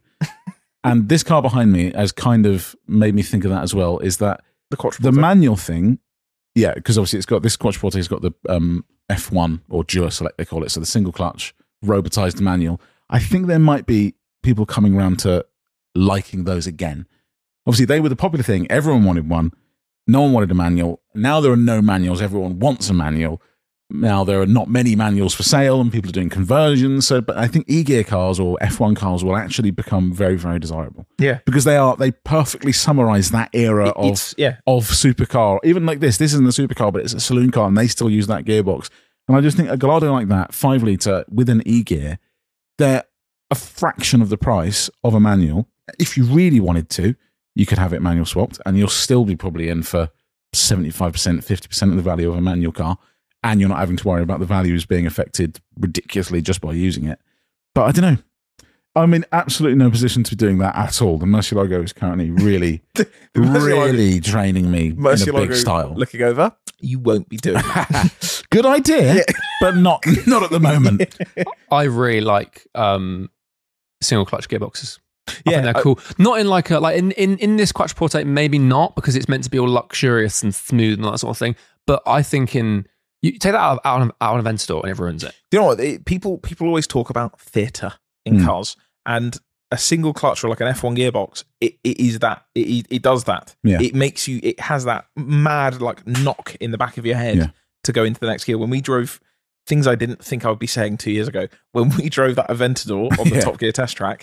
And this car behind me has kind of made me think of that as well. Is that The quadruple. the manual thing? Yeah, because obviously it's got this quadruple. It's got the um, F one or Duo Select they call it, so the single clutch robotized manual. I think there might be people coming around to liking those again. Obviously, they were the popular thing. Everyone wanted one. No one wanted a manual. Now there are no manuals. Everyone wants a manual. Now there are not many manuals for sale, and people are doing conversions. So, but I think e-gear cars or F one cars will actually become very, very desirable yeah. because they are. They perfectly summarize that era of It's, yeah. of supercar. Even like this, this isn't a supercar, but it's a saloon car, and they still use that gearbox. And I just think a Gallardo like that, five litre with an e-gear, they're a fraction of the price of a manual. If you really wanted to, you could have it manual swapped, and you'll still be probably in for seventy-five percent, fifty percent of the value of a manual car, and you're not having to worry about the values being affected ridiculously just by using it. But I don't know. I'm in absolutely no position to be doing that at all. The Murcielago is currently really, The Murcielago- really draining me in a big Murcielago style. looking over. You won't be doing that. Good idea, but not not at the moment. I really like um, single clutch gearboxes. I Yeah, think they're I- cool. Not in like a like in, in, in this quattroporte, maybe not because it's meant to be all luxurious and smooth and that sort of thing. But I think in you take that out, out, of, out of an Aventador and it ruins it. Do you know what? It, people people always talk about theatre in Mm. cars, and a single clutch or like an F one gearbox, it, it is that. It, it, it does that. Yeah. It makes you, it has that mad like knock in the back of your head Yeah. to go into the next gear. When we drove, things I didn't think I would be saying two years ago, when we drove that Aventador on the Yeah. Top Gear test track,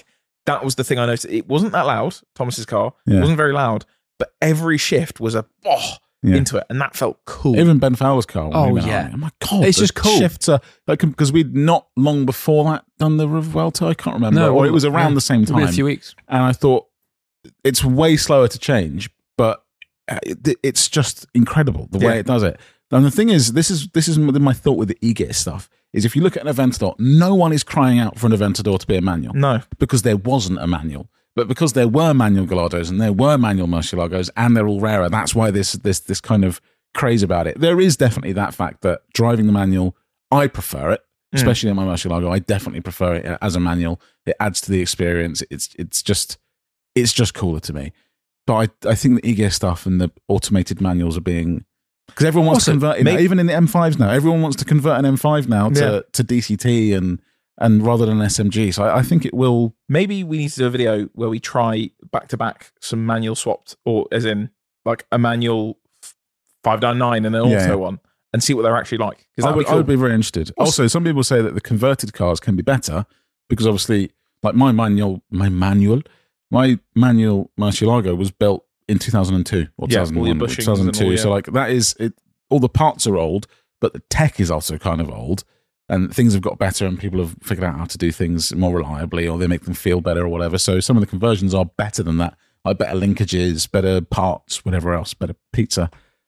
that was the thing I noticed. It wasn't that loud, Thomas's car. Yeah. It wasn't very loud, but every shift was a oh Yeah. into it, and that felt cool. Even Ben Fowler's car. when Oh, we went yeah. on it, oh my God. It's the just cool. Shifts are, like, because we'd not long before that done the Revuelto. I can't remember. No, or it was around yeah. the same It'll be time. a few weeks. And I thought it's way slower to change, but uh, it, it's just incredible the way Yeah. it does it. And the thing is, this is this is my thought with the e-gear stuff, is if you look at an Aventador, no one is crying out for an Aventador to be a manual. No. Because there wasn't a manual. But because there were manual Gallardos and there were manual Murcielagos and they're all rarer, that's why this this this kind of craze about it. There is definitely that fact that driving the manual, I prefer it, especially in my Murcielago. I definitely prefer it as a manual. It adds to the experience. It's it's just it's just cooler to me. But I, I think the e-gear stuff and the automated manuals are being, because everyone wants Also, to convert it, maybe- even in the M fives now, everyone wants to convert an M five now to, Yeah. to D C T and and rather than S M G. So I, I think it will. Maybe we need to do a video where we try back to back some manual swapped, or as in like a manual five ninety-nine and an Yeah, auto yeah. one, and see what they're actually like. Because I that would, would be cool. I would be very interested. Also, some people say that the converted cars can be better because obviously, like my manual, my manual, my manual Murcielago was built in two thousand two or Yeah, all your two thousand one, or bushings two thousand two. and all, So yeah. like that is it. All the parts are old, but the tech is also kind of old, and things have got better, and people have figured out how to do things more reliably, or they make them feel better, or whatever. So some of the conversions are better than that. Like better linkages, better parts, whatever else, better pizza.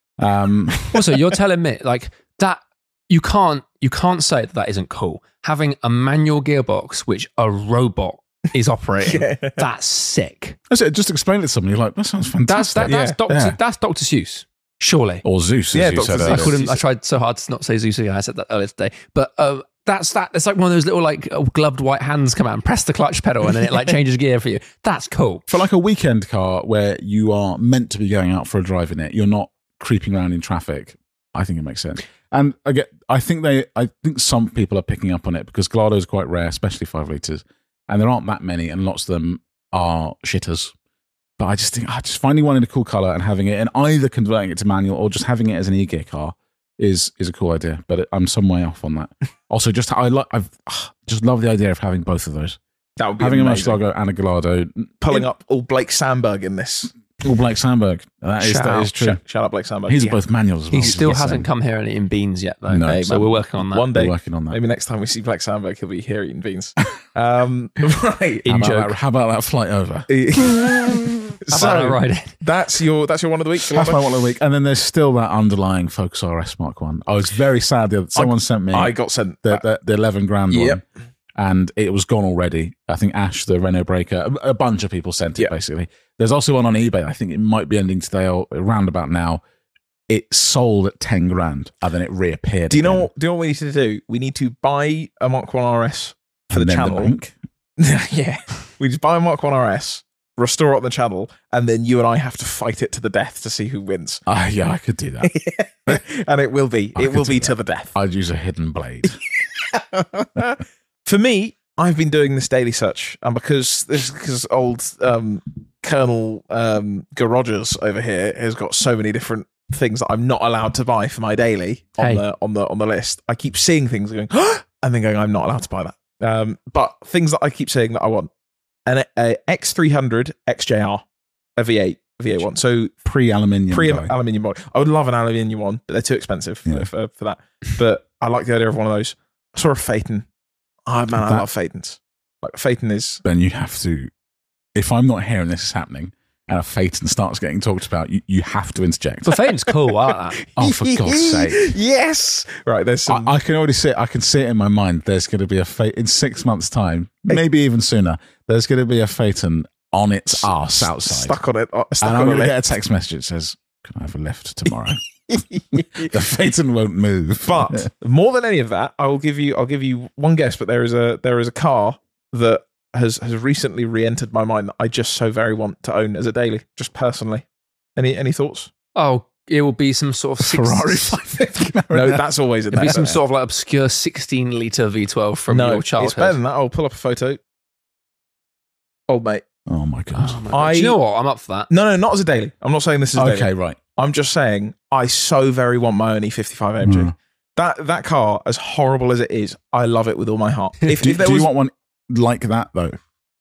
Um, Also, you're telling me like that you can't you can't say that that isn't cool. Having a manual gearbox which a robot is operating, Yeah. that's sick. I said, just explain it to somebody. You're like, that sounds That's fantastic. that, that's Yeah. Doctor Yeah. that's Doctor Seuss, surely. Or Zeus, as Yeah, you Doctor said Zeus. I earlier. couldn't. I tried so hard to not say Zeus. I said that earlier today, but uh, that's that. It's like one of those little like uh, gloved white hands come out and press the clutch pedal, and then it like changes gear for you. That's cool. For like a weekend car where you are meant to be going out for a drive in it, you're not creeping around in traffic. I think it makes sense. And I get, I think they, I think some people are picking up on it because Gallardo is quite rare, especially five litres. And there aren't that many, and lots of them are shitters. But I just think, ah, just finding one in a cool colour and having it, and either converting it to manual or just having it as an e-gear car is is a cool idea. But I'm some way off on that. Also, just I like, I've ah, just love the idea of having both of those, That would be having amazing. a Murcielago and a Gallardo. Pulling up all Blake Sandberg in this. All Blake Sandberg. That is Shout that out. is true. Shout, shout out Blake Sandberg. He's Yeah. both manuals as well. He still Yes, hasn't same. come here and eaten beans yet, though. No, so so we're working on that. One We're day, working on that. maybe next time we see Blake Sandberg, he'll be here eating beans. Um, right. How in about, joke. that, how about that flight over? How about I so ride it? that's your that's your one of the week. That's my one of the week. And then there's still that underlying Focus R S Mark one. I was very sad that someone sent me I got sent. the, the, the eleven grand Yep. one, and it was gone already. I think Ash, the Renault Breaker, a, a bunch of people sent it, Yep. basically. There's also one on eBay. I think it might be ending today or around about now. It sold at ten grand, and then it reappeared. Do you know? again. What, do you know what we need to do? We need to buy a Mark one R S for And the then channel. link. Yeah, we just buy a Mark one R S, restore it on the channel, and then you and I have to fight it to the death to see who wins. Ah, yeah, I could do that. And it will be, I it could will do be that. to the death. I'd use a hidden blade. For me, I've been doing this daily search, and because this because old um, Colonel um, Garrogers over here has got so many different things that I'm not allowed to buy for my daily on Hey. the on the on the list. I keep seeing things and going, and then going, I'm not allowed to buy that. Um, but things that I keep saying that I want: an a X three hundred X J R, a V eight, V eight one. So Pre-aluminium. pre guy. aluminium body. I would love an aluminium one, but they're too expensive for, Yeah. for, for that. But I like the idea of one of those. I saw a Phaeton. Oh man, I That- love Phaetons. Like Phaeton is Then you have to, if I'm not here and this is happening, and a Phaeton starts getting talked about, you, you have to interject. But Phaeton's cool. I like that. Oh, for God's sake. Yes. Right, there's some I, I can already see it. I can see it in my mind. There's going to be a Phaeton in six months' time, maybe even sooner. There's going to be a Phaeton on its arse outside. stuck on it. uh, Stuck and I'm on going to it. get a text message that says, "Can I have a lift tomorrow?" The Phaeton won't move. But more than any of that, I will give you I'll give you one guess, but there is a there is a car that has has recently re-entered my mind that I just so very want to own as a daily, just personally. Any any thoughts? Oh, it will be some sort of six, Ferrari five fifty. No, that's always in It'll there. be some sort of like obscure sixteen liter V twelve from no, your it's better childhood. than that. I'll pull up a photo. Old mate. Oh my god. Oh my God. I- Do you know what? I'm up for that. No, no, not as a daily. I'm not saying this is a daily. Okay, right. I'm just saying I so very want my own E fifty-five A M G. Mm. That that car, as horrible as it is, I love it with all my heart. If, Do, if there do was you want one like that though,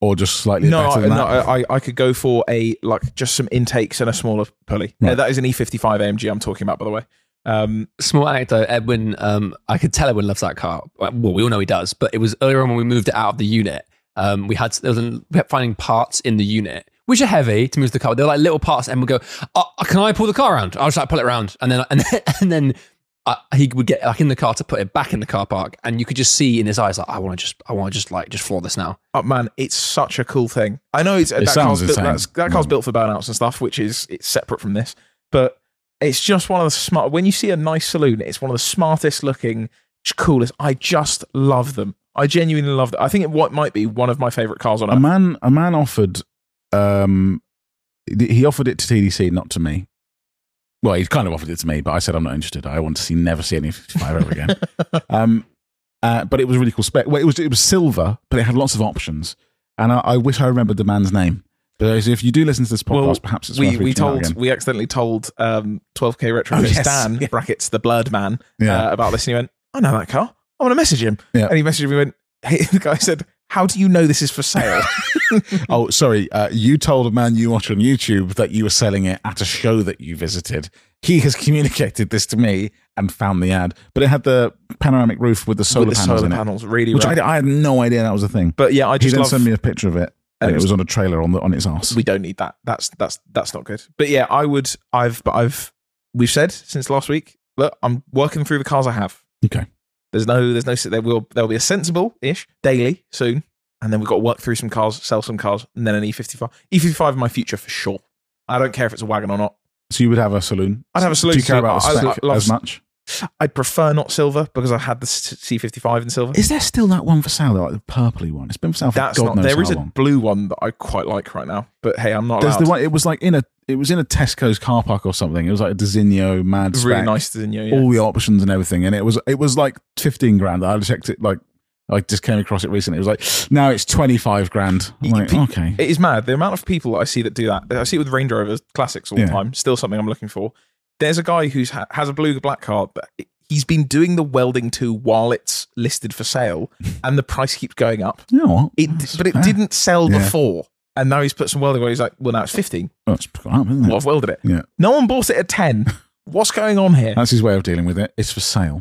or just slightly No, better I, than no, that? I, I could go for a like just some intakes and a smaller pulley. Right. Uh, that is an E fifty-five A M G I'm talking about, by the way. Um, Small anecdote, Edwin, um, I could tell Edwin loves that car. Well, we all know he does, but it was earlier on when we moved it out of the unit. Um, we had there was a, we kept finding parts in the unit, which are heavy to move the car. They're like little parts, and we'd go, oh, can I pull the car around? I'll just like pull it around. And then, and then, and then uh, he would get like in the car to put it back in the car park. And you could just see in his eyes, like, I want to just, I want to just like, just floor this now. oh man, it's such a cool thing. I know it's, that, sounds car's built, insane. that's, that car's Mm. built for burnouts and stuff, which is it's separate from this. But it's just one of the smart, when you see a nice saloon, it's one of the smartest looking, coolest. I just love them. I genuinely love them. I think it what might be one of my favorite cars on A earth. man, a man offered, um, he offered it to T D C, not to me. Well, he kind of offered it to me, but I said I'm not interested. I want to see never see any fifty-five ever again. um, uh, but it was a really cool spec. Well, it was it was silver, but it had lots of options, and I, I wish I remembered the man's name. But if you do listen to this podcast, Well, perhaps it's we worth we reaching out told again. we accidentally told um, twelve K Retro Oh, Fits yes. Dan Yeah. brackets the Blurred Man Yeah. uh, about this, and he went, "I know that car. I want to message him." Yeah. And he messaged me and went, hey, the guy said, "How do you know this is for sale?" Oh, sorry. Uh, you told a man you watch on YouTube that you were selling it at a show that you visited. He has communicated this to me and found the ad, but it had the panoramic roof with the solar With the panels solar in it, panels, really. which rad. I, I had no idea that was a thing. but yeah, I He just then love. sent me a picture of it, and And it it was was- on a trailer on the on its arse. we don't need that. That's that's that's not good. But yeah, I would. I've but I've we've said since last week. Look, I'm working through the cars I have. Okay. There's no there's no there will there'll be a sensible ish daily soon, and then we've got to work through some cars, sell some cars, and then an E fifty-five. E fifty-five in my future for sure. I don't care if it's a wagon or not. So you would have a saloon. I'd have a saloon. Do you care about the I- I spec love- as much? I'd prefer not silver because I had the C fifty-five in silver. Is there still that one for sale, like the purpley one? It's been for sale for That's God not. knows There is how a long. blue one that I quite like right now, but hey, I'm not There's allowed. the one. It was like in a. It was in a Tesco's car park or something. It was like a Designo mad spec, really nice to you. Yeah. all the options and everything, and it was it was like fifteen grand. I checked it like I just came across it recently. It was like now it's twenty five grand. I'm like, Pe- okay, It is mad. The amount of people that I see that do that. I see it with Range Rovers classics all Yeah. the time. Still something I'm looking for. There's a guy who's ha- has a blue black car, but he's been doing the welding too while it's listed for sale, and the price keeps going up. you know what? It, That's but it fair. didn't sell Yeah. before, and now he's put some welding on. He's like, well, now it's fifteen. Oh, it's gone up, isn't it? Well, I've welded it. Yeah. No one bought it at ten. What's going on here? That's his way of dealing with it. It's for sale.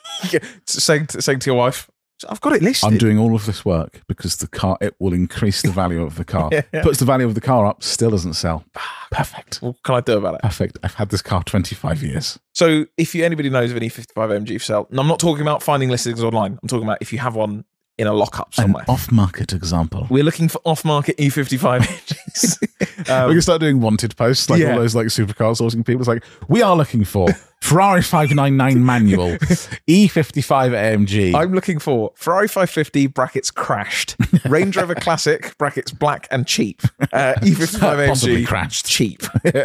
saying, to, saying to your wife, I've got it listed. I'm doing all of this work because the car it will increase the value of the car. Yeah, yeah. Puts the value of the car up, still doesn't sell. Perfect. What can I do about it? Perfect. I've had this car twenty-five years. So if you anybody knows of an E fifty-five A M G for sale, and I'm not talking about finding listings online. I'm talking about if you have one in a lockup An somewhere. off-market example. We're looking for off-market E fifty-five A M Gs. Um, we can start doing wanted posts, like yeah. all those like supercar sourcing people. It's like, we are looking for Ferrari five ninety-nine manual, E fifty-five A M G. I'm looking for Ferrari five fifty brackets crashed, Range Rover Classic brackets black and cheap, uh, E fifty-five A M G Possibly crashed. cheap.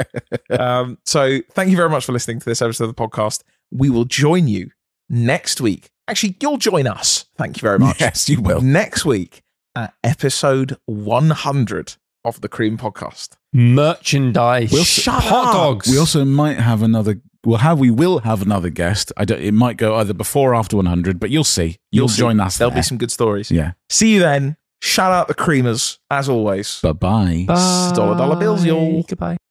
um, so thank you very much for listening to this episode of the podcast. We will join you next week. Actually, you'll join us. Thank you very much. Yes, you will. Next week at episode one hundred of the Cream Podcast. Merchandise. We'll- Shut hot up. dogs. We also might have another. We'll have. We will have another guest. I don't. It might go either before or after one hundred, but you'll see. You'll, see. join us. There'll there. be some good stories. Yeah. See you then. Shout out the Creamers, as always. Bye bye. Bye. Dollar dollar bills, y'all. Goodbye.